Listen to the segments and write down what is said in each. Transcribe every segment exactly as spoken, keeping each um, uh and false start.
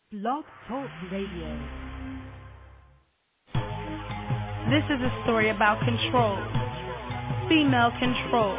Blog Talk Radio. This is a story about control. Female control.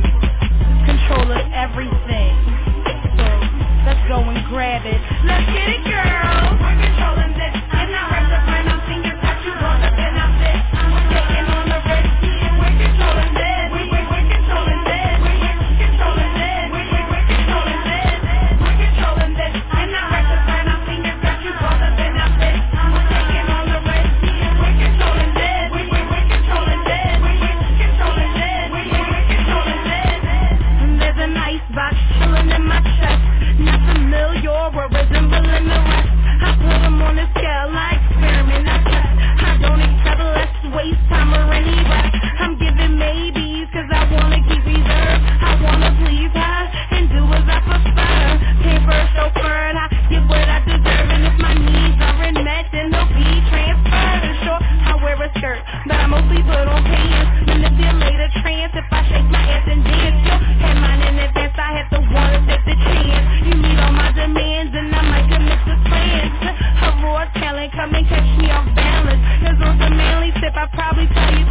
Control of everything. So let's go and grab it. Let's get it, girl. We're controlling this. I'm not right to find out fingers that you roll up and I'm this. We're taking on the risk. We're controlling this. We, we, we're controlling this. We, we're controlling this. We, we, we're controlling this. We're controlling this. I'm not right to find out fingers that you roll up and I'm this. We're taking on the risk. We're controlling this. We, we, we're controlling this. We, we're controlling this. We, we, we're controlling this. There's an icebox chilling in my chest. Not familiar or resembling the rest. I put them on the scale, I experiment, I test. I don't accept less waste time or any rest. I'm giving maybes cause I wanna keep reserve. I wanna please her and do as I prefer. Pay for a chauffeur and I get what I deserve. And if my needs aren't met then they'll be transferred. Sure, I wear a skirt, but I mostly put on pants. Manipulate a trance if I shake my ass and dance. Yo, had mine in advance, I had to wanna take the chance. You meet all my demands and I might commit to plans. A raw talent, come and catch me off balance. Cause on some manly tip, I probably tell you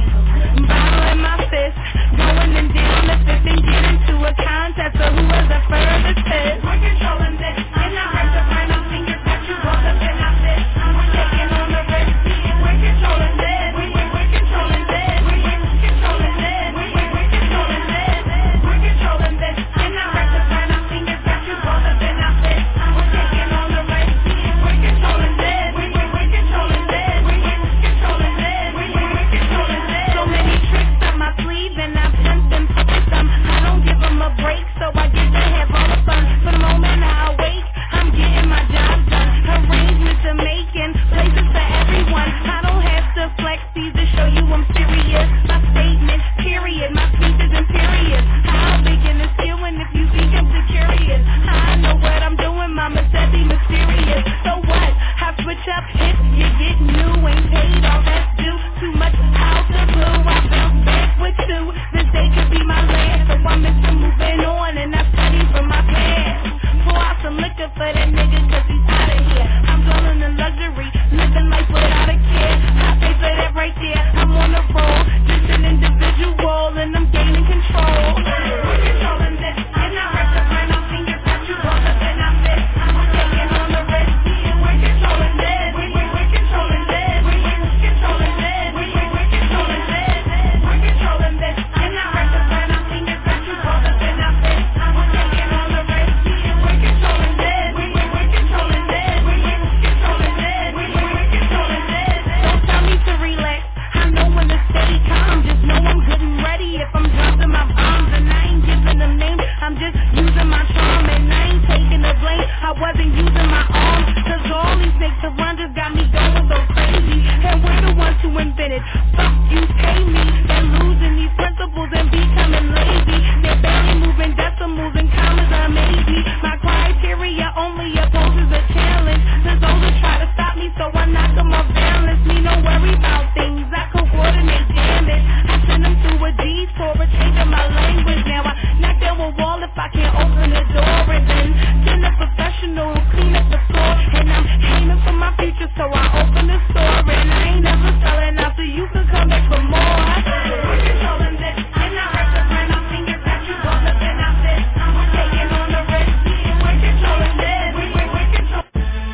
bottle in my fist, going and down the fifth and get into a contest of who has the furthest hit. We're controlling this, and I heard the final fingers that you rolled up and I fit. We're taking on the risk, we're controlling this. We, we, we're controlling this. We, we, we're controlling this. We, we, we're controlling this. We're controlling this, and I heard the final fingers that you rolled up and I fit. We're taking on the risk, we're controlling this. We, we, we're controlling this. We, we, we're controlling this. We, we, we're controlling this. So many tricks up my sleeve and I've sent them to them. I don't give them a break, so I get to have all the fun. For the moment I awake, I'm getting my job done. Arrangements are making places for everyone. I don't have to flex these to show you I'm serious. My statement, period, my speech is imperious. I'll begin to steal and if you think I'm too curious, I know what I'm doing, mama said be mysterious. So what? I switch up hits, you get new, ain't paid all that's due. Too much out the blue, I bounce back with two. This day could be my last, so I'm into moving on and I study from my past. Pour out some liquor for that nigga cause he's out of here. I'm dwelling in luxury, living life without a care. I pay for that right there, I'm on the roll. Just an individual and I'm gaining control. We're controlling this, and I heard the final fingers that you rolled up and I fit. We're taking on the risk, we're controlling this. We, we, we're controlling this. We, we, we're controlling this. We, we, we're controlling this. We're controlling this, and I heard the final fingers that you rolled up and I fit. We're taking on the risk, we're controlling this. We, we, we're controlling this. We, we, we're controlling this. We, we, we're controlling this. Don't tell me to relax, I know when to stay calm. Just know I'm good and ready if I'm dropping my bombs. And I ain't giving them names, I'm just using my charm. And I ain't taking the blame, I wasn't using my arms. Cause all these snakes to run just got me going so crazy. And we're the ones who invented, fuck you, pay me. They're losing these principles and becoming lazy. They're barely moving decimals and commas are maybe. My criteria only opposes a challenge. There's those who try to stop me, so I knock them off balance. Me no worry about things, I coordinate damage. I send them to a detour, a change of my language. Now I knock down a wall if I can't open the door. And then send a professional who clean up the floor. And I'm aiming for my future, so I open the store. And I ain't never selling out, so you can come back for more. We're controlling this, and I heard the final fingers that you rolled up and I fit. We're taking on the risk, we're controlling this. We, we, we're controlling.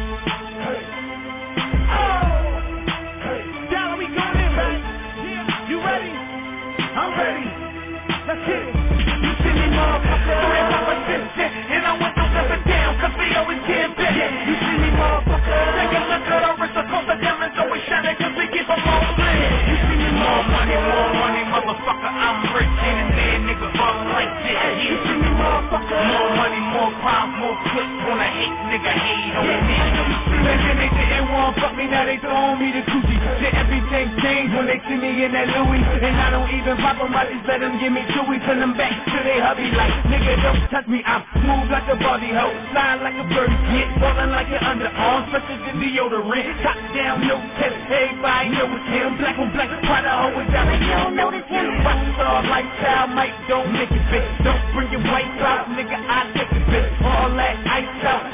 Dollar, we going in, right? You ready? I'm ready. Let's get it. You see me, motherfucker, and I'm persistent. And I went to step it down, cause we always get better. You see me, motherfucker, take a look at our wrist, across the diamonds, always shining, cause we keep them all lit. You see me, more money, more money, motherfucker, I'm rich. Ain't a dead nigga up like this. You see me, motherfucker, more money, more crime, more clicks. Wanna hate, nigga, hate on me. Imagine they didn't want fuck me, now they throwing me the coochie. Shit, everything changed when they see me in that Louis. And I don't even pop them, I just let them give me chewy. Send them back to they hubby like, nigga, don't touch me, I'm smooth like a Barbie hoe. Flying like a birdie, get falling like an underarm. Special the deodorant, top down, no test. Everybody know it's him, black on black, try to hold it down. You don't notice him, rockstar lifestyle, Mike, don't make it fit. Don't bring your white out, nigga, I take it fit. All that ice out, everybody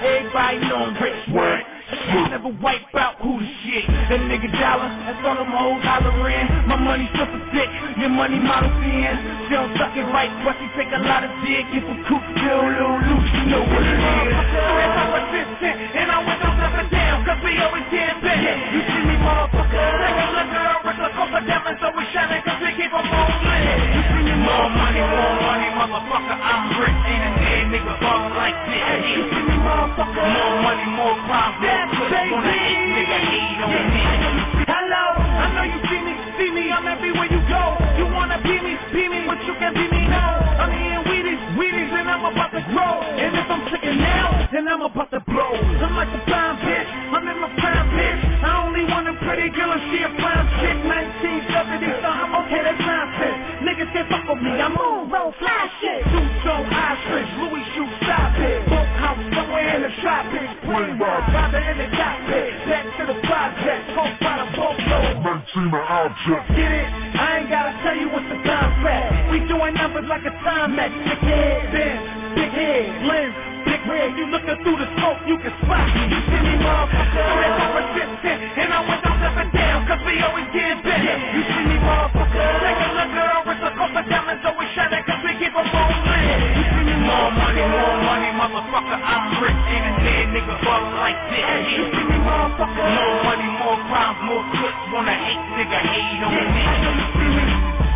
I know I'm rich word. Shit never wipe out who the shit. That nigga dollar, that's all them hoes hollering. My money super thick, your money model thin. She don't suck it right, but she take a lot of dick. If a coop still little loose, you know what it is. I'm persistent, and I went up up and down, cause we always get better. You see me, motherfucker, take a look at our wrist, a couple diamonds, so we shining, cause we keep them on lit. You see me, more money, more money, motherfucker, I'm rich. Ain't a dead nigga ballin' like this. You see me, motherfucker, more money, more crime, more clips. Wanna hate, nigga, hate on me. Hello, I know you see me, see me, I'm everywhere you go. You wanna be me, be me, but you can be me now. I'm eating Wheaties, Wheaties, and I'm about to grow. And if I'm sick now, then I'm about to blow. I'm like a prime bitch, I'm in my prime bitch. I only want a pretty girl and she a prime chick. nineteen seventy, so I'm okay, that's nonsense. Niggas can't fuck with me, I'm on roll, fly shit. Suit so ostrich, Louis shoe stop it. Boat house somewhere in the tropics. Plane ride, father in the cockpit. Back to the project, coke by the boat load. nineteen an object. Get it? I ain't gotta tell you what's the contract. We doing numbers like a time match. Big head, bend, big head, lens, big head. You looking through the smoke, you can spot me. You see me, motherfucker? I'm persistent, and I went up and down, cause we always get better. You see me, motherfucker? Take a look at our wrist, a couple diamonds, always shining, cause we keep them on lit. You see me, more money, more money, motherfucker, I'm rich. Ain't a dead nigga ballin' like this. You see me, motherfucker? More money, more crime, more clips. Wanna hate, nigga, hate on me. You see me?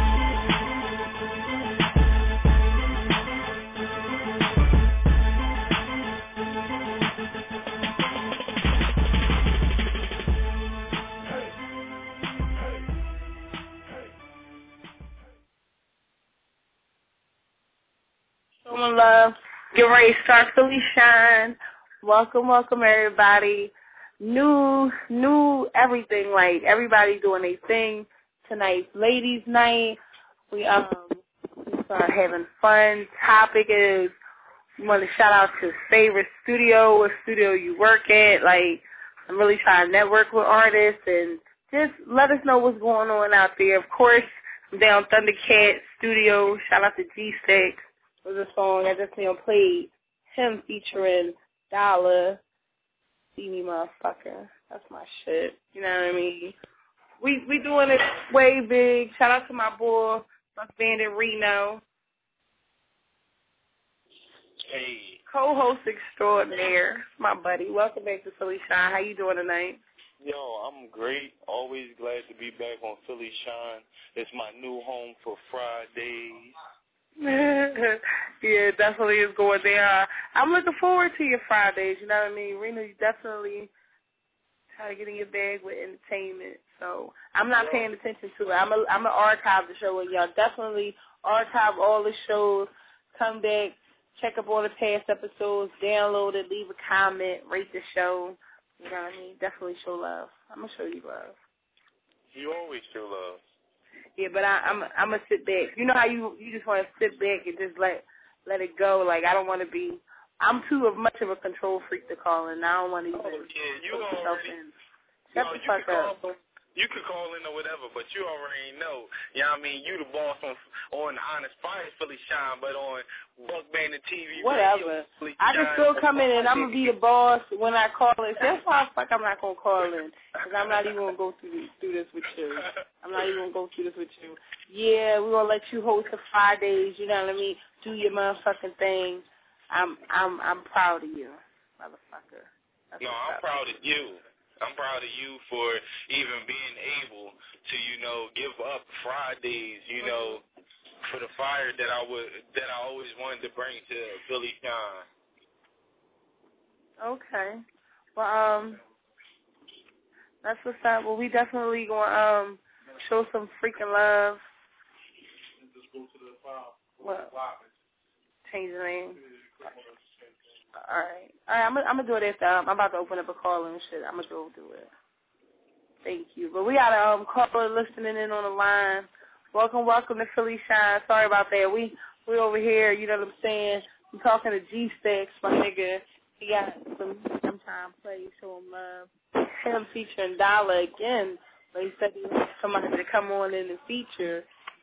Showing love. Get ready to start Philly Shine. Welcome, welcome everybody. New, new everything. Like everybody doing their thing tonight. Ladies' night. We um we start having fun. Topic is we want to shout out to favorite studio, what studio you work at. Like I'm really trying to network with artists and just let us know what's going on out there. Of course, I'm down Thundercat Studio. Shout out to G-Stacks. Was a song I just you know played. Him featuring Dollar. See me, motherfucker. That's my shit. You know what I mean? We we doing it way big. Shout out to my boy, Buck Bandit Reno. Hey. Co-host extraordinaire, my buddy. Welcome back to Philly Shine. How you doing tonight? Yo, I'm great. Always glad to be back on Philly Shine. It's my new home for Fridays. Yeah, definitely is going there. I'm looking forward to your Fridays, you know what I mean? Rena, you definitely try to get in your bag with entertainment. So I'm not paying attention to it. I'm a, I'm going to archive the show, and y'all definitely archive all the shows. Come back, check up all the past episodes, download it, leave a comment, rate the show. You know what I mean? Definitely show love. I'm going to show you love. You always show love. Yeah, but I, I'm I'm gonna sit back. You know how you you just want to sit back and just let let it go. Like I don't want to be. I'm too much of a control freak to call in. I don't want to even Oh, yeah, you put myself already, in. you Shut know, the you fuck could up. call, you could call in or whatever, but you already know. You know what I mean? You the boss on on Honest Fire Philly Shine, but on Buck Bandit T V. Whatever. Radio, I can still come in and I'm gonna be the boss when I call in. That's why fuck I'm not gonna call in because I'm not even gonna go through through this with you. I'm not even gonna go through this with you. Yeah, we're gonna let you host the Fridays. You know what I mean? Do your motherfucking thing. I'm I'm I'm proud of you, motherfucker. That's no, I'm proud of you. I'm proud of you for even being able to, you know, give up Fridays, you know, for the fire that I would that I always wanted to bring to Philly Shine. Okay. Well, um, that's what's up. Well, we definitely gonna um show some freaking love. What? Change the name. All right. All right. I'm gonna I'm gonna do it after. Um, I'm about to open up a call and shit. I'm gonna go do it. Thank you. But we got a um, caller listening in on the line. Welcome, welcome to Philly Shine. Sorry about that. We we over here. You know what I'm saying? I'm talking to G-Stacks, my nigga. He got some some time play, show him love. Him featuring Dollar again. But he said he wanted somebody to come on in and feature.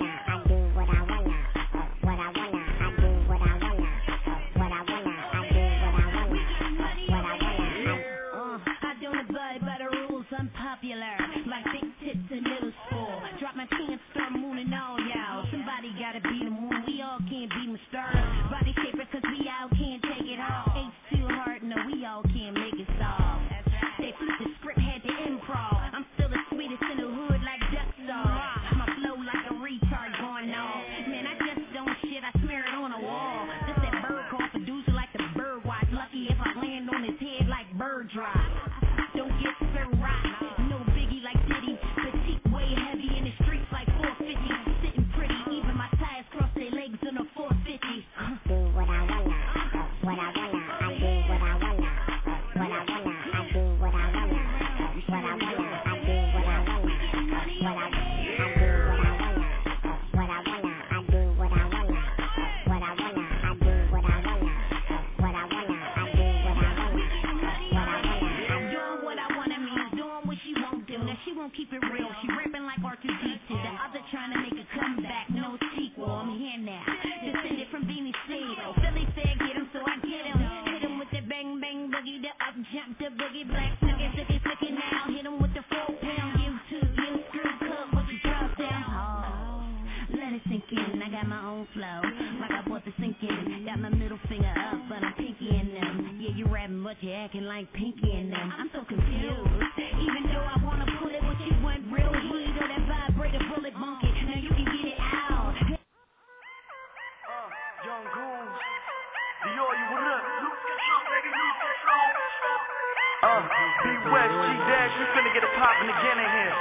Don't get so right, no biggie like Diddy, petite way heavy in the streets like four boogie, the up jump, the boogie, black snookin', sookie, flickin' now. Hit him with the four pound, you two, you screw club, but you drop down. Oh, let it sink in, I got my own flow, like I bought the sink in. Got my middle finger up, but I'm pinky in them. Yeah, you rapping, but you acting like Pinky in them. I'm so confused, even though I wanna put it with you, want real heat or that vibrator bullet monkey. Now you can get it out. Uh, young goons, Dior, you what up? Lose control, baby, lose control. Uh, B West, G Dash, we finna get it poppin' again in here.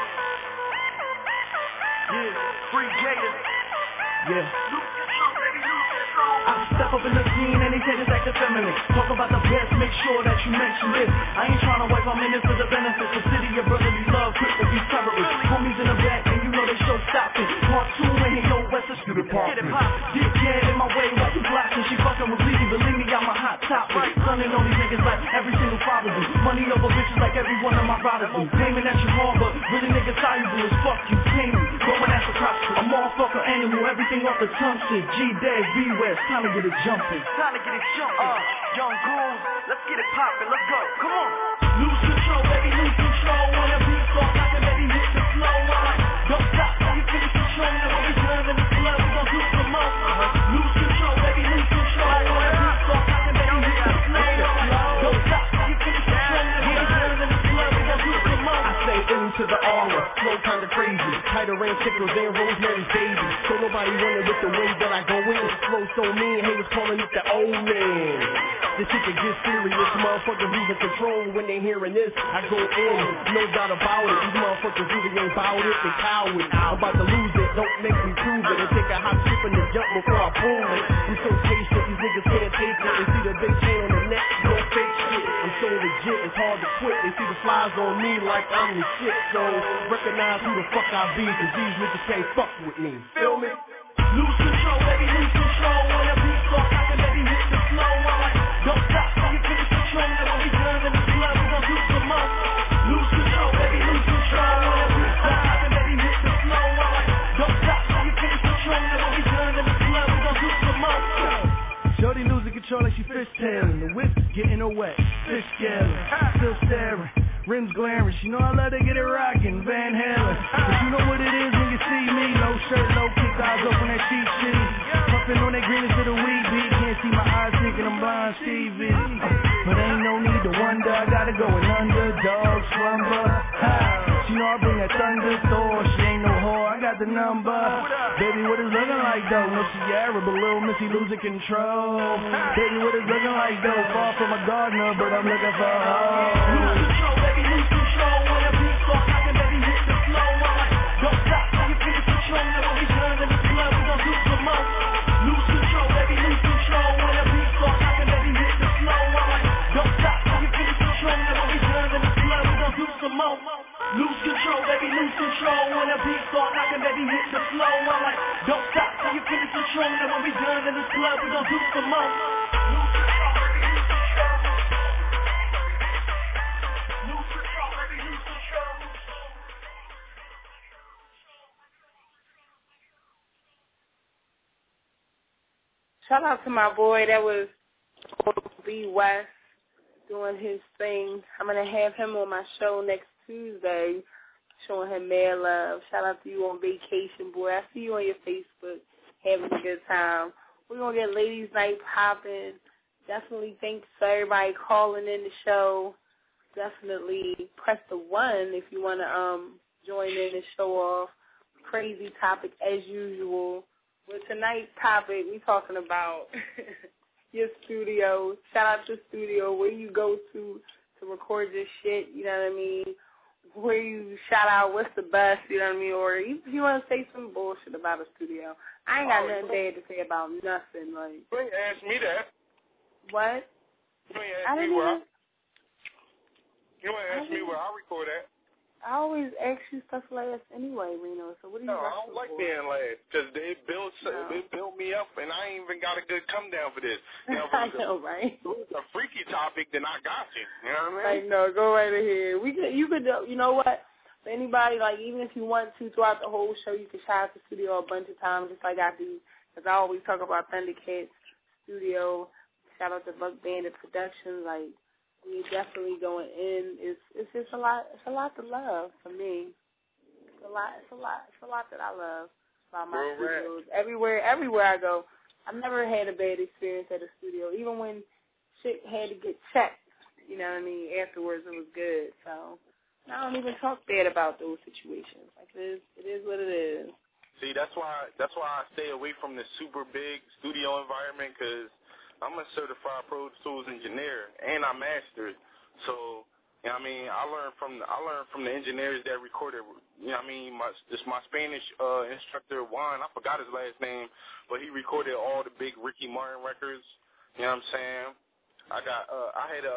Yeah, free Jada. Yeah. Lose control, baby, lose control. I step up in the scene and they say this act feminine. Talk about the best, make sure that you mention this. I ain't tryna wipe my minutes for the benefits. The city of brotherly love, quick to be terrorist. Homies in the back and you know they show stopping. Part two in here, yo, West, let's get it poppin'. Get it poppin'. Dick, get in my way while you blocking. She fucking with Lee, believe me, I'm a hot topic. Sunning on these niggas like every single father do. Money over bitches like every one of my brothers do. Claiming that you wrong, but really niggas soluble as fuck you. Pay me, going after cops. A motherfucker animal, everything off the tongue shit. G-Dag, B-West, time to get it jumping. Time to get it jumping. Uh, young goons, let's get it poppin', let's go, come on. Lose control, baby, lose control. When the beat start knocking, baby, hit the flow. Alright, don't stop till you finish controlling. When we turn in the club, we gon' do some more. Uh-huh. Lose control, baby, lose control. When the beat start knocking, baby, hit the flow. Alright, don't stop till you finish controlling. When we turn in the club, we gon' do some more. I say into the aura, flow kinda crazy. Tighter rain tickles and Rosemary's baby. So nobody running with the way that I go in. Flow so mean, haters calling it the old man. This shit can get serious, motherfuckers losing control when they hearing this. I go in, no doubt about it. These motherfuckers really ain't bout it, they coward. I'm about to lose it, don't make me prove it. And take a hop skip in the jump before I pull it. I'm so patient, these niggas can't take it. They see the big chain on the neck, no fake shit. I'm so legit, it's hard to quit. They see the flies on me like I'm the shit. So recognize who the fuck I be, cause these niggas can't fuck with me. Feel me? Lose control, baby, lose control. When the beat start knocking, baby, hit the flow. Alright, don't stop till you finish controlling. When we done in the club, we gon' do some more. Lose control, baby, lose control. When the beat start knocking, baby, hit the flow. Alright, don't stop till you finish controlling. When we done in the club, we gon' do some more. Shorty losing control like she fishtailing. The whip getting her wet, fish scaling, still staring, rims glaring. She know I let her get it rockin', Van Halen. But you know what it is when you see me. No shirt, no kick, eyes open, that cheap shitty. Puffin' on that greenness to the weed beat. Can't see my eyes thinking I'm blind Stevie. But ain't no need to wonder, I gotta go in underdog slumber. Ha. She know I bring that thunder Thor. She ain't no whore, I got the number. Baby, what is looking like though? No Sierra, but little Missy losing control. Baby, what is looking like though? Far from a gardener, but I'm looking for a hoe. Lose control, baby, lose control. When the beat start knocking, baby, hit the flow. Alright, don't stop till you finish controlling. When we turn in the club, we gon' do some more. Lose control, baby, lose control. When the beat start knocking, baby, hit the flow. Alright, don't stop till you finish controlling. When we turn in the club, we gon' do some more. Lose control, baby, lose control. When the beat start knocking, baby, hit the flow. Alright, don't stop till you finish controlling. When we done in this club, we gon' do some more. Lose control, baby, lose control. Lose control, baby, lose control. Shout out to my boy that was B West doing his thing. I'm gonna have him on my show next Tuesday, showing him mad love. Shout out to you on vacation, boy. I see you on your Facebook having a good time. We're gonna get ladies' night popping. Definitely thanks for everybody calling in the show. Definitely press the one if you wanna um join in and show off. Crazy topic as usual. With tonight's topic, we talking about your studio. Shout out to studio, where you go to to record your shit, you know what I mean? Where you shout out what's the best, you know what I mean? Or if you want to say some bullshit about a studio. I ain't got oh, nothing bad to say about nothing. Like, you ain't ask me that. What? You ain't ask me where I, you ain't ask me where I record at. I always ask you stuff last anyway, Reno. So what do you? No, I don't like for? being last because they built no. they built me up, and I ain't even got a good come down for this. Now, I know, right? If it's a freaky topic, then I got you. You know what I mean? I know. Go right ahead. We could, you could, you know what? For anybody, like even if you want to throughout the whole show, you can shout out the studio a bunch of times, just like I do. Because I always talk about Thundercats Studio. Shout out to Buck Bandit Productions, like. we're definitely going in. It's it's just a lot. It's a lot to love for me. It's a lot. It's a lot. It's a lot that I love about my Real studios. Rap. Everywhere, everywhere I go, I've never had a bad experience at a studio. Even when shit had to get checked, you know what I mean. Afterwards, it was good. So I don't even talk bad about those situations. Like it is, it is what it is. See, that's why that's why I stay away from the super big studio environment because I'm a certified Pro Tools engineer and I mastered. So, you know what I mean, I learned from the, I learned from the engineers that recorded. You know what I mean, my this my Spanish uh, instructor Juan, I forgot his last name, but he recorded all the big Ricky Martin records. You know what I'm saying? I got uh, I had a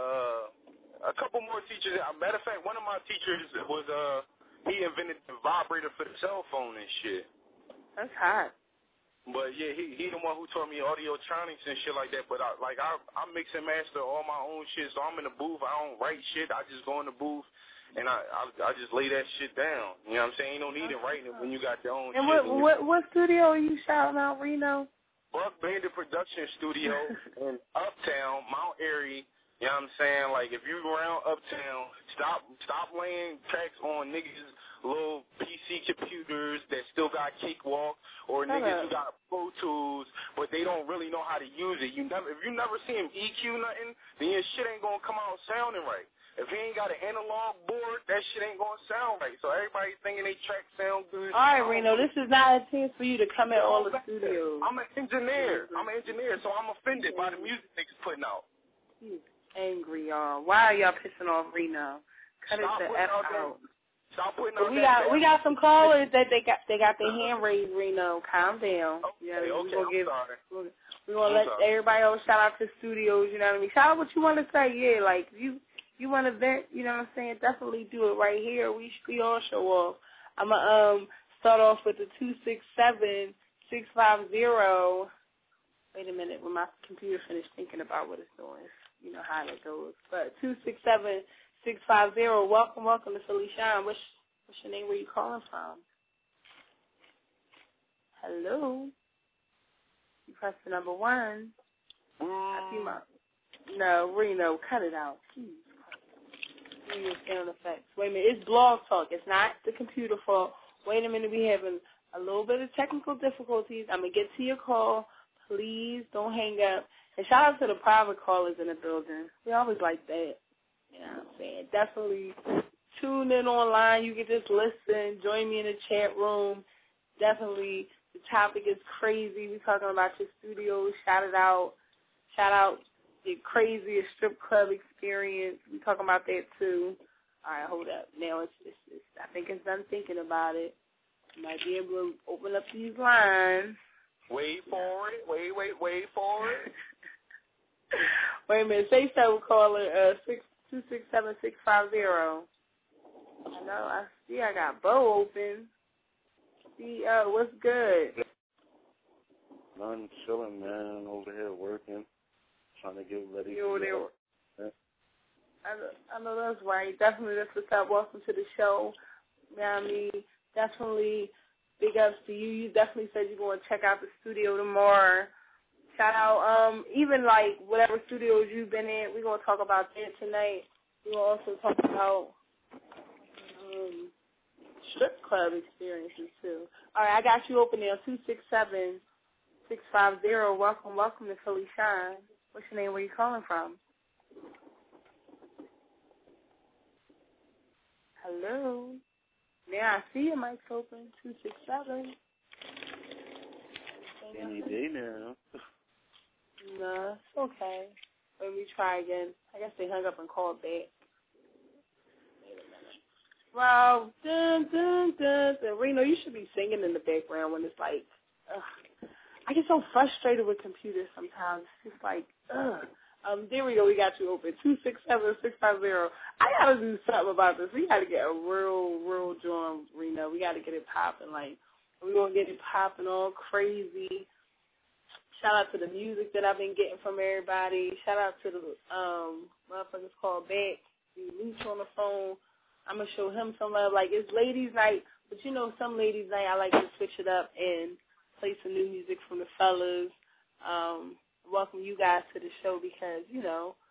a couple more teachers. As a matter of fact, one of my teachers was uh he invented the vibrator for the cell phone and shit. That's hot. But yeah, he he the one who taught me audiotronics and shit like that. But I like I I mix and master all my own shit. So I'm in the booth. I don't write shit. I just go in the booth and I I, I just lay that shit down. You know what I'm saying? You don't need it writing it when you got your own. And shit. what what what studio are you shouting out, Reno? Buck Bandit Production Studio in Uptown, Mount Airy. You know what I'm saying? Like, if you around Uptown, stop stop laying tracks on niggas' little P C computers that still got Cakewalk or Shut niggas up. who got Pro Tools, but they don't really know how to use it. You never, if you never see him E Q nothing, then your shit ain't gonna come out sounding right. If he ain't got an analog board, that shit ain't gonna sound right. So everybody thinking they track sound good. All right, Reno, this is not a chance for you to come at all the studios. I'm an engineer. I'm an engineer, so I'm offended by the music niggas putting out. He's angry, y'all. Why are y'all pissing off Reno? Cut Stop it the putting F out out. that- Stop putting But out we that got we got some callers that they got they got their hand raised, Reno. Calm down. Okay, You know, okay, we're gonna I'm give sorry. we're, we're gonna I'm let sorry. everybody else shout out to studios, you know what I mean? Shout out what you wanna say, yeah, like you you wanna vent, you know what I'm saying? Definitely do it right here. We we all show off. I'ma um start off with the two six seven six five zero. Wait a minute, when my computer finished thinking about what it's doing. You know how that goes. But two six seven six five zero, welcome, welcome to Philly Shine. What's, what's your name? Where you calling from? Hello? You press the number one. I see my... No, Reno, cut it out. Jeez Christ. Give me your sound effects. Wait a minute, it's Blog Talk. It's not the computer fault. Wait a minute, we having a little bit of technical difficulties. I'm going to get to your call. Please don't hang up. And shout out to the private callers in the building. We always like that. You know what I'm saying? Definitely tune in online. You can just listen. Join me in the chat room. Definitely, the topic is crazy. We're talking about your studio. Shout it out. Shout out your craziest strip club experience. We're talking about that, too. All right, hold up. Now, it's, it's, it's I think it's done thinking about it. You might be able to open up these lines. Wait for it. Wait, wait, wait for it. Wait a minute. Say so, caller. Uh, six two six seven six five zero. I know. I see. I got Bo open. See, uh, what's good? None, chilling, man. Over here working, trying to get ready. You over there? Yeah. I know, I know that's right. Definitely, that's what's up. Welcome to the show. You know what I mean? Definitely, big ups to you. You definitely said you're going to check out the studio tomorrow. Shout out, um, even like whatever studios you've been in, we're going to talk about that tonight. We're going to also talk about um, strip club experiences too. All right, I got you open there, two six seven six five zero. Welcome, welcome to Philly Shine. What's your name? Where you calling from? Hello. Yeah, I see your mic's open, two six seven. Any day now. No, it's okay. Let me try again. I guess they hung up and called back. Wait a minute. Wow, dun, dun, dun, dun. Reno, you should be singing in the background when it's like, ugh. I get so frustrated with computers sometimes. It's just like, ugh. Um, there we go. We got you open. two six seven six five zero. I got to do something about this. We got to get a real, real joint, Reno. We got to get it popping. Like, we're going to get it popping all crazy. Shout out to the music that I've been getting from everybody. Shout out to the um, motherfuckers called back. Luch on the phone. I'm going to show him some love. Like, it's ladies' night, but you know, some ladies' night I like to switch it up and play some new music from the fellas. Um, welcome you guys to the show because, you know,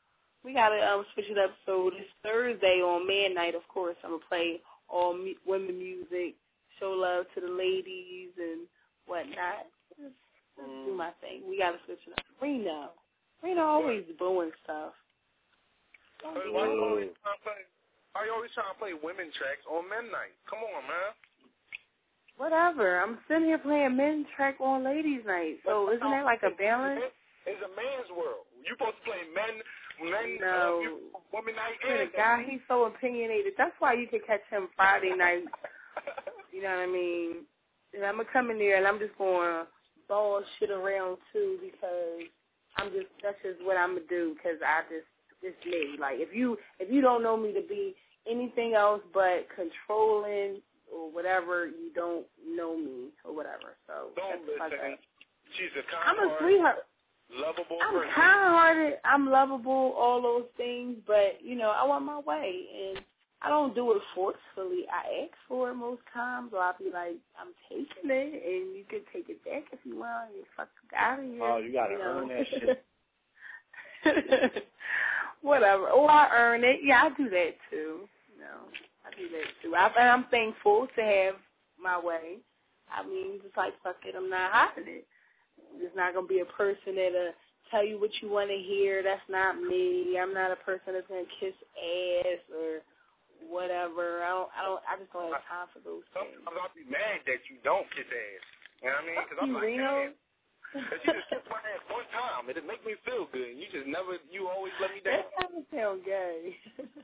we gotta um, switch it up. So this Thursday on Man Night, of course, I'm gonna play all mu- women music, show love to the ladies and whatnot. Just, just mm. do my thing. We gotta switch it up. Reno, Reno always booing stuff. Why you always trying to play? Why you always trying to play women tracks on Men Night? Come on, man. Whatever. I'm sitting here playing men's track on ladies' night. So isn't that like a balance? It's a man's world. You supposed to play men, men, no. uh, women night. And the guy, he's so opinionated. That's why you can catch him Friday night. You know what I mean? And I'm gonna come in there and I'm just going to ball shit around too because I'm just that's just what I'm gonna do because I just it's me. Like if you if you don't know me to be anything else but controlling or whatever, you don't know me or whatever. So don't listen. She's a I'm a sweetheart. Lovable I'm person. kind-hearted. I'm lovable, all those things, but, you know, I want my way, and I don't do it forcefully. I ask for it most times, or I'll be like, I'm taking it, and you can take it back if you want. You fuck out of here. Oh, you got to you know? earn that shit. Whatever. Or I earn it. Yeah, I do that, too. You know, I do that, too. I, and I'm thankful to have my way. I mean, just like, fuck it, I'm not hiding it. There's not going to be a person that'll tell you what you want to hear. That's not me. I'm not a person that's going to kiss ass or whatever. I don't, I don't, I just don't have time for those things. Sometimes I'll be mad that you don't kiss ass. You know what I mean? Because I'm like, Reno? Because you just kiss my ass one time. It'll make me feel good. You just never, you always let me down. That doesn't sound gay.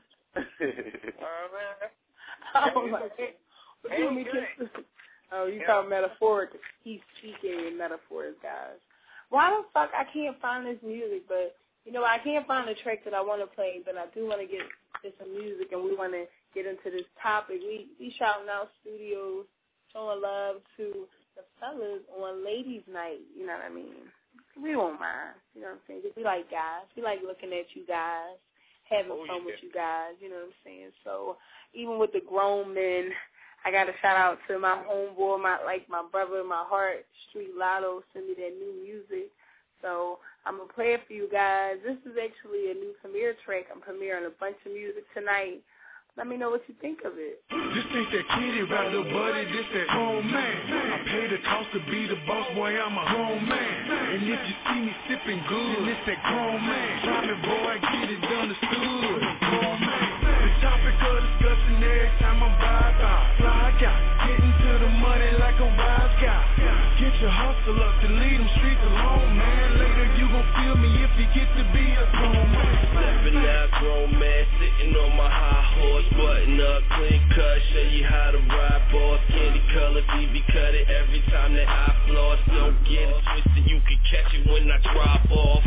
uh, man. Oh, my God. You me kiss Oh, you yeah. talking metaphoric. He's speaking in metaphors, guys. Why the fuck I can't find this music? But, you know, I can't find the track that I want to play, but I do want to get to some music, and we want to get into this topic. We we shouting out studios, showing love to the fellas on ladies' night, you know what I mean? We don't mind, you know what I'm saying? Because we like guys. We like looking at you guys, having oh, fun yeah. with you guys, you know what I'm saying? So even with the grown men, I got to shout out to my homeboy, my like my brother, my heart, Street Lotto, send me that new music. So I'm going to play it for you guys. This is actually a new premiere track. I'm premiering a bunch of music tonight. Let me know what you think of it. This ain't that kitty right, little buddy, this that grown man. I pay the cost to be the boss, boy, I'm a grown man. And if you see me sipping good, then this that grown man. Try me, boy, get it understood. Grown man. The topic of discussion every time I'm vibed out. Fly guy, getting to the money like a wise guy. Get your hustle up to lead them streets alone, man. Later you gon' feel me if you get to be a grown man. Stepping out, grown man, sitting on my high horse. Button up, clean cut, show you how to ride boss. Candy color, V V cut it every time that I floss. Don't get it twisted, you can catch it when I drop off.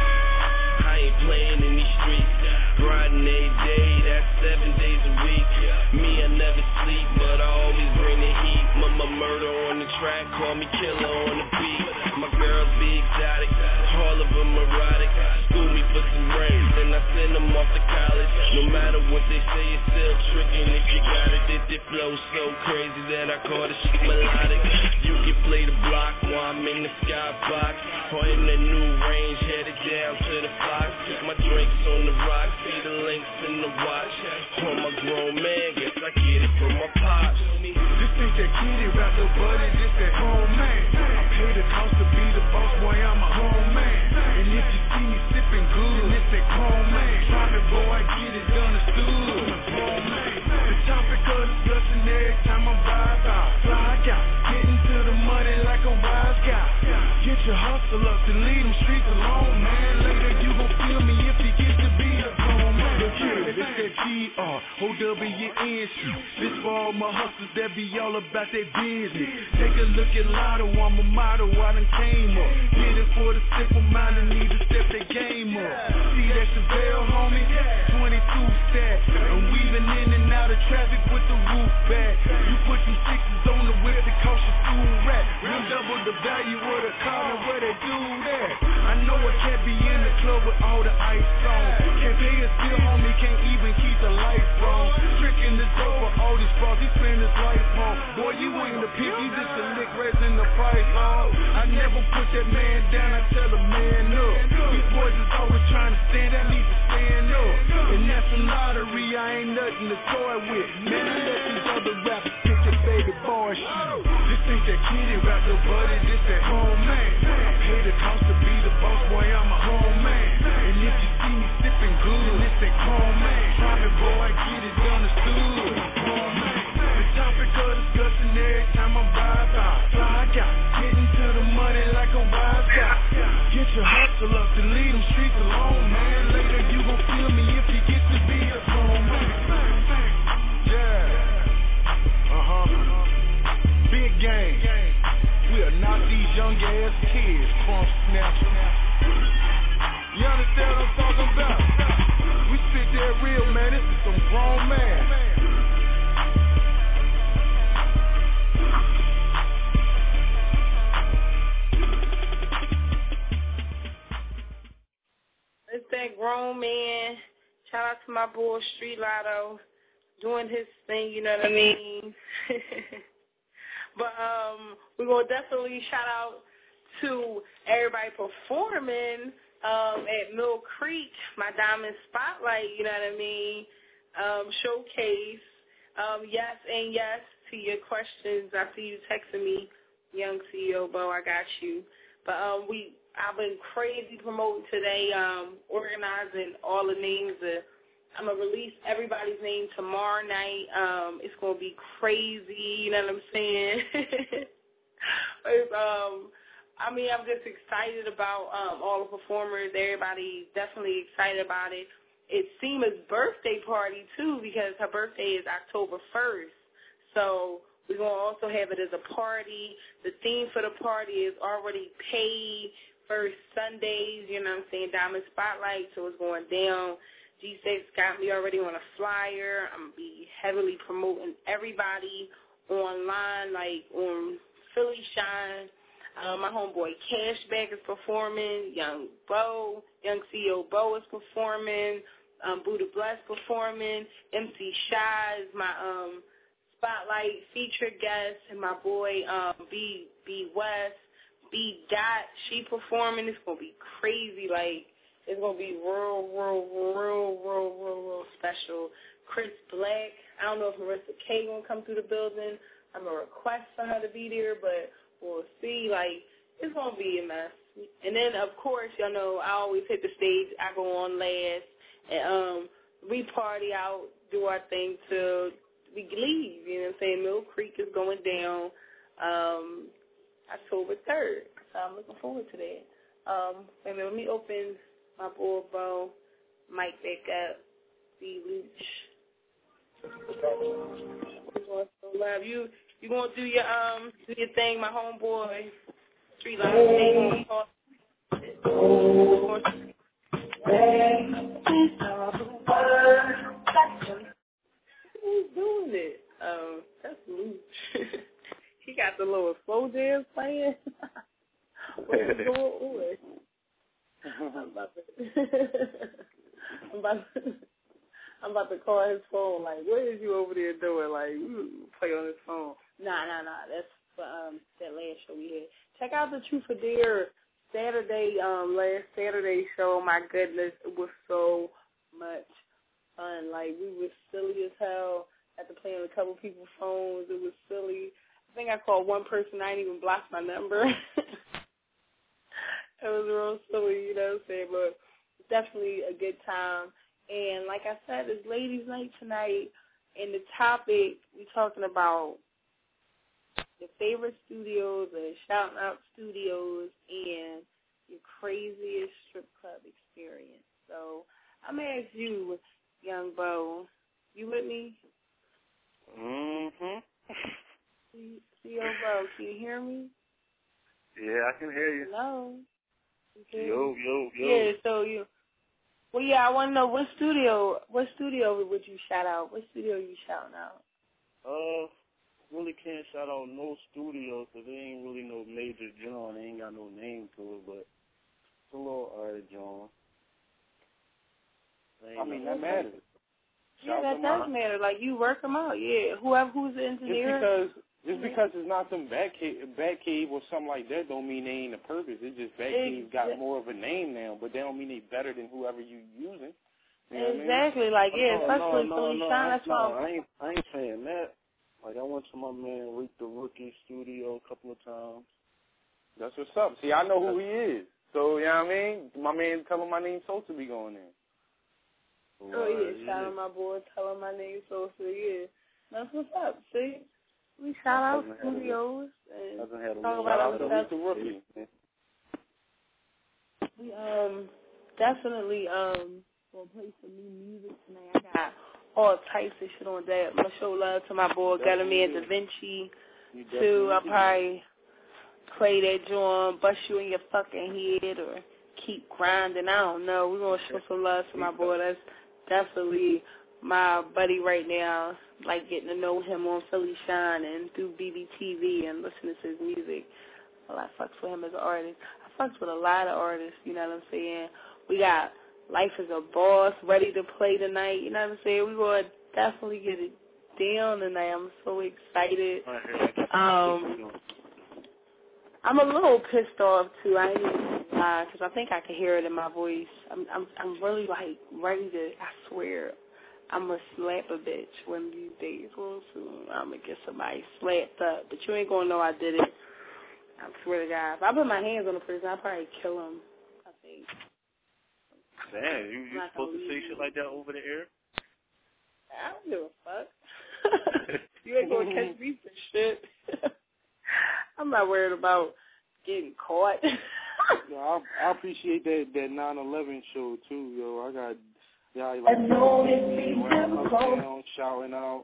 I ain't playing in these streets, grinding every day, that's seven days a week. Me, I never sleep, but I always bring the heat. Mama murder on the track, call me killer on the beat. My girls be exotic, all of them erotic. School me for some rings, then I send them off to college. No matter what they say, it's still tricking. If you got it, it, it flows so crazy that I call the shit melodic. You can play the block while I'm in the skybox, or in the new range, headed down to the Fox. Took my drinks on the rocks, see the links in the watch. On my grown man, guess I get it from my pops. This ain't that kitty rap, little buddy, this that grown man. I pay the cost to be the boss, boy, I'm a grown man. And if you see me sipping good, then this that grown man. Try me, boy, get it understood. Grown man. The topic of discussion every time I'm vibed out. Fly guy, getting to the money like a wise guy. Get your hustle up to lead them streets alone, man. Later you gon' feel me if you get to be a grown man. Yeah, this that G R O W N C. This for all my hustlers that be all about their business. Take a look at Lotto, I'm a model, I done came up. Get it for the simple mind and need to step their game up. See that Chevelle, homie? twenty-two stack. I'm weaving in and out of traffic with the roof back. You put them sixes on the whip that cost you two racks. Rim double the value of the car, and where they do that. I know I can't be in the club with all the ice on. Can't pay a bill, homie, can't even keep the lights on. Tricking the dope for all these cars, he spend his life on. Boy, you ain't a pimp, you just a lick raising the price on. I never put that man down, I tell a man up. These boys is always trying to stand, I need to stand up. And that's a lottery, I ain't nothing to toy with. Man, I let these other rappers pick that baby boy shit. This ain't that kitty rap, no buddy, this that home man. I pay the cost to be the boss, boy, I'm a home man. And if you see me sipping good, then this that home man. Private boy, get it understood, home man. The topic of discussion every time I vibe out. Fly out, getting to the money like a wild out. Get your hustle up to leave them streets alone, man. Later you gon' feel me if you get to be a home man. Yeah, uh-huh. Big game. We are not these young ass kids, crump snatchers. You understand what I'm talking about? We sit there real, man. This is some grown man. It's that grown man. Shout out to my boy Street Lotto doing his thing, you know what I mean? But um, we're going to definitely shout out to everybody performing um, at Mill Creek, my Diamond Spotlight, you know what I mean, um, showcase. Um, yes and yes to your questions. I see you texting me, young C E O Bo, I got you. But um, we, I've been crazy promoting today, um, organizing all the names of I'm going to release everybody's name tomorrow night. Um, it's going to be crazy, you know what I'm saying? it's, um, I mean, I'm just excited about um, all the performers. Everybody definitely excited about it. It's Seema's birthday party, too, because her birthday is October first. So we're going to also have it as a party. The theme for the party is already paid. First Sundays, you know what I'm saying, Diamond Spotlight, so it's going down. G six got me already on a flyer. I'm going to be heavily promoting everybody online, like on Philly Shine. Uh, my homeboy Cashback is performing. Young Bo, Young C E O Bo is performing. Um, Buddha Bless performing. M C Shy is my um, spotlight featured guest. And my boy um, B, B West, B Dot, she performing. It's going to be crazy, like, it's going to be real, real, real, real, real, real special. Chris Black, I don't know if Marissa K going to come through the building. I'm going to request for her to be there, but we'll see. Like, it's going to be a mess. And then, of course, y'all know I always hit the stage. I go on last. And um, we party out, do our thing till we leave. You know what I'm saying? Mill Creek is going down um, October third. So I'm looking forward to that. Um, wait a minute, let me open my boy Bo, mic back up, B Luch. We're going so live. You you gonna do your um do your thing, my homeboy. Street Life Name. Who's doing it? Um, that's Luch. He got the little slow dance playing. What is going on? I'm about to, I'm about to, I'm about to call his phone. Like, what is you over there doing? Like, you play on his phone. Nah, nah, nah. That's for um that last show we had. Check out the Truth or Dare Saturday, um, last Saturday show. My goodness, it was so much fun. Like, we were silly as hell. Had to play on a couple people's phones. It was silly. I think I called one person. I didn't even block my number. It was real silly, you know what I'm saying, but it's definitely a good time. And like I said, it's ladies' night tonight, and the topic, we're talking about your favorite studios, the Shouting Out Studios, and your craziest strip club experience. So I'm going to ask you, Young Bo, you with me? Mm-hmm. C E O Bo, can you hear me? Yeah, I can hear you. Hello? Okay. Yo, yo, yo. Yeah, so you, well, yeah, I want to know what studio, what studio would you shout out? What studio are you shouting out? Uh, really can't shout out no studios because there ain't really no major John. They ain't got no name to it, but it's a little alright, John. I mean, that matters. Yeah, that does matter. Like, you work them out, yeah. Whoever who's the engineer. Just because, just because it's not some Batcave, Batcave or something like that don't mean they ain't a purpose. It's just Batcave got more of a name now, but they don't mean they better than whoever you using. You know exactly, what I mean? like, yeah, no, especially no, Philly no, Shine, no, that's no, why I ain't, I ain't saying that. Like, I went to my man Rick the Rookie studio a couple of times. That's what's up. See, I know who he is. So, you know what I mean? My man tell him my name's supposed to be going in. Oh, yeah, shout out my boy, tell him my name's supposed to, yeah. That's what's up, see? We shout out studios and talk about our stuff. We, um, definitely, um, gonna play some new music tonight. I got all types of shit on that. I'm gonna show love to my boy, got a man Da Vinci, too. I'll probably play that joint, bust you in your fucking head, or keep grinding. I don't know. We're gonna show some love to my boy. That's definitely my buddy right now. Like getting to know him on Philly Shine and through B B T V and listening to his music. Well, I fucks with him as an artist. I fucks with a lot of artists, you know what I'm saying? We got Life is a Boss ready to play tonight, you know what I'm saying? We're going to definitely get it down tonight. I'm so excited. Um, I'm a little pissed off, too. I ain't even gonna lie, because I think I can hear it in my voice. I'm, I'm, I'm really, like, ready to, I swear, I'm going to slap a bitch one of these days. Well, soon I'm going to get somebody slapped up. But you ain't going to know I did it. I swear to God. If I put my hands on a person, I'd probably kill him, I think. Damn, you, you supposed to say shit like that over the air? I don't give a fuck. You ain't going to catch me for shit. I'm not worried about getting caught. Yo, I, I appreciate that that nine eleven show, too, yo. I got... Y'all like up down, shouting out.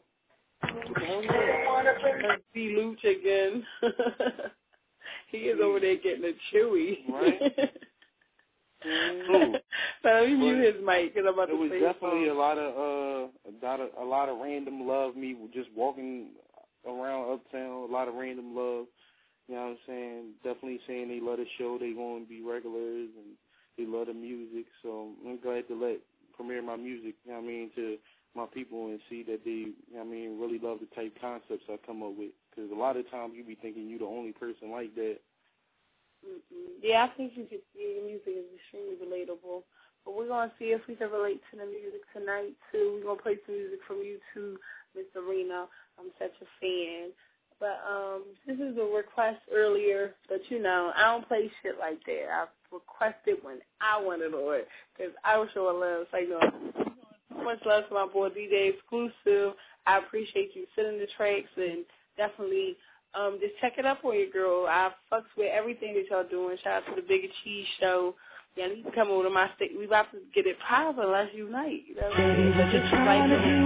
That's D. Luch again. He is over there getting a chewy. Right. mm-hmm. But let me mute his mic because I'm about to say it. was definitely a lot of uh, a lot of a lot of random love. Me just walking around uptown, a lot of random love. You know what I'm saying? Definitely saying they love the show. They going to be regulars and they love the music. So I'm glad to let. premiere my music, you know what I mean, to my people and see that they, you know what I mean, really love the type concepts I come up with. Because a lot of times you be thinking you the only person like that. Mm-mm. Yeah, I think you could see your music is extremely relatable. But we're going to see if we can relate to the music tonight, too. We're going to play some music from you, too, Miss Arena. I'm such a fan. But um, this is a request earlier, but, you know, I don't play shit like that. I requested when I wanted it, because I was showing love. So, you know, so much love to my boy D J Exclusive. I appreciate you sending the tracks, and definitely um, just check it up for your girl. I fucks with everything that y'all doing. Shout out to the Bigger Cheese Show. Yeah, you can come over to my state. We about to get it poppin'. Let's unite. You know what I'm saying? But this is like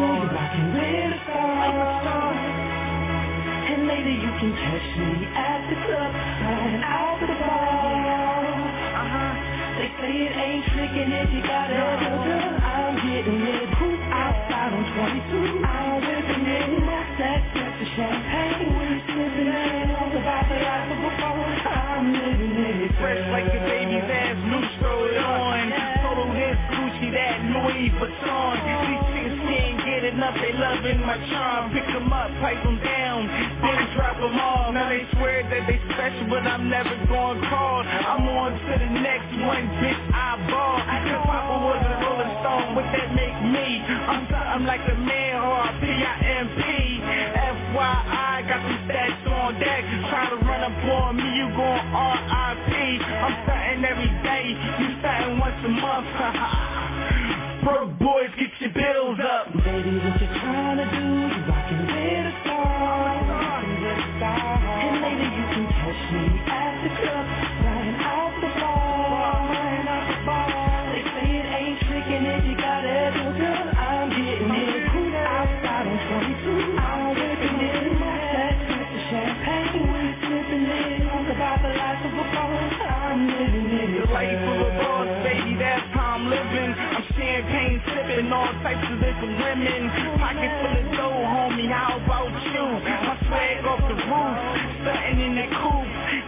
and later you can catch me at the club, riding out to the bar. Uh-huh. They say it ain't trickin' if you got it. I'm getting it. Who's outside on twenty-two? I'm whipping it. That sip of champagne. We sippin' it. Talk about the life of a phone. I'm living it. Fresh like a baby's ass, loose, throw it on. Total this Gucci, that Louis Vuitton. These chicks can't get enough, they loving my charm. Pick them up, pipe them down, then drop them off. Now they swear that they special, but I'm never going crawl. I'm on to the next one, bitch, I ball. Cause Papa was a Rolling Stone, what that make me? I'm something like a man or a P I M P. F Y I, got some stats on deck. Try to run up on me, you gon' R I P. I'm starting every day, you starting once a month. Broke boys, get your bills up. Baby, what you trying to do? You rockin' with a star. And later you can catch me at the club, riding out the bar, riding out the bar. They say it ain't trickin' if you got it, girl, I'm getting it. Outside on twenty-two, I'm whipping it. That sip of champagne, we sippin' it. Talk about the life of a boss, I'm living it. The life of a boss, baby, that's how I'm living. I'm champagne sipping, all types of different women. Pocket full of dough, homie, how about you? My swag off the roof, stunting in that coupe.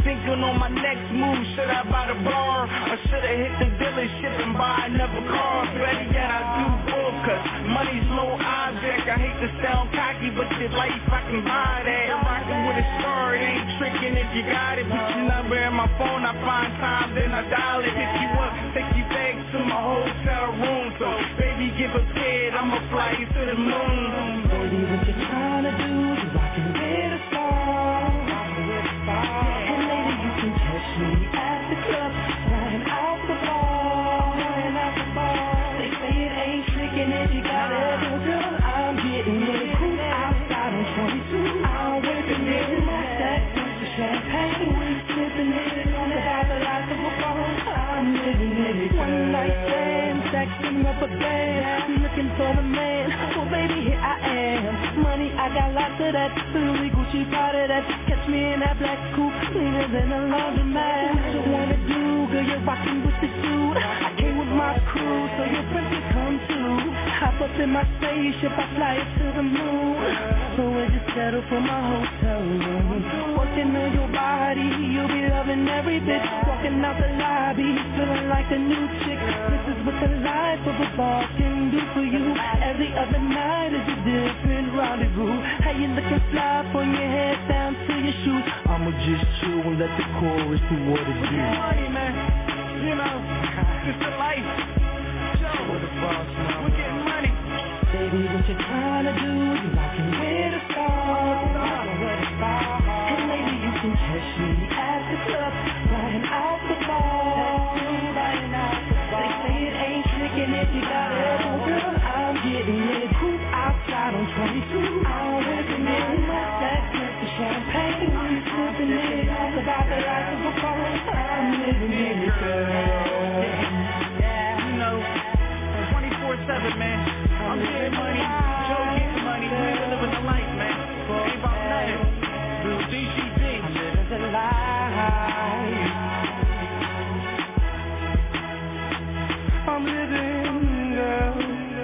thinking on my next move. Should I buy the bar or should I hit the dealership and buy another car? Better yet, I do both, cause money's no object. I hate to sound cocky, but your life I can buy that. Rockin' with a star, it ain't tricking if you got it. Put your number in my phone, I find time, then I dial it. Hit you up, take you back to my hotel room. So baby, give a kid, I'ma fly you to the moon. Baby, what you trying to do? You rockin' with a star. And maybe you can catch me at the club, flying out the bar, flying out the bar. They say it ain't tricking if you got it, girl. I'm getting it. Cruise outside on twenty-two. I'm working it. That bunch of champagne, we sipping it. About the life of a bar, I'm living it. One night stand, stacking up a band, looking for the man. Well, baby, here I am. Money, I got lots of that. Louis Gucci, part of that. Catch me in that black coupe, cleaner than a laundromat. What you wanna do, girl? You're rocking with the dude. I came with my crew, so your friends can come too. Hop up in my spaceship, I fly it to the moon. So we'll just settle for my hotel room. Working on your body, you'll be loving every bit. Walking out the lobby, feeling like a new chick. This is what the life of a bar can do for you. Every other night is a different rendezvous. How you looking fly from your head down to your shoes? I'ma just chill and let the chorus do what it do. Money, man, you know, it's the life. Show, we're getting money. Baby, what you trying to do? You rockin' with a star. And maybe you can catch me at the club, flying out the bar. They say it ain't tricking if you got it, oh girl, I'm getting it. Cruise outside on twenty-two. I'm working it. That drink of champagne, we sipping it. Talk about the life of a bar, I'm living it, girl. Yeah, you know, twenty-four seven, man. I'm getting money, Joe getting money, we living the life, man. Ain't about nothing. D C G. I'm living the life. I'm living, girl.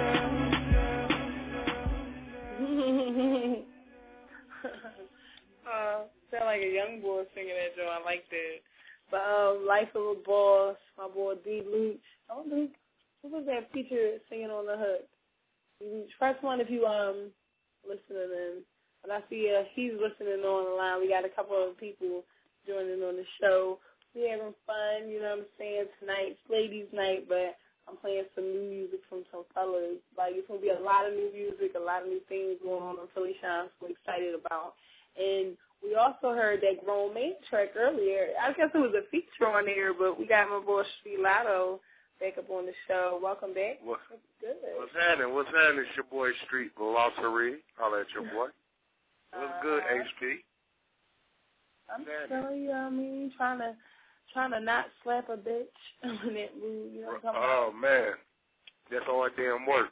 uh, sound like a young boy singing that, Joe. I like that. But um, Life of a Boss, my boy D. Luch. I don't think, who was that feature singing on the hook? First one, if you um listening in, and I see uh, he's listening on the line. We got a couple of people joining on the show. We having fun, you know what I'm saying? Tonight's ladies' night, but I'm playing some new music from some fellas. Like it's gonna be a lot of new music, a lot of new things going on on Philly Shine. I'm so excited about. And we also heard that Grown Man track earlier. I guess it was a feature on there, but we got my boy Street Lotto back up on the show. Welcome back. What, good. What's happening? What's happening? It's your boy Street Lottery. Holla at your boy. What's uh, good, H P? I'm telling you, I mean, trying to trying to not slap a bitch in that mood. You know what I'm talking Oh about? man, that's all damn work.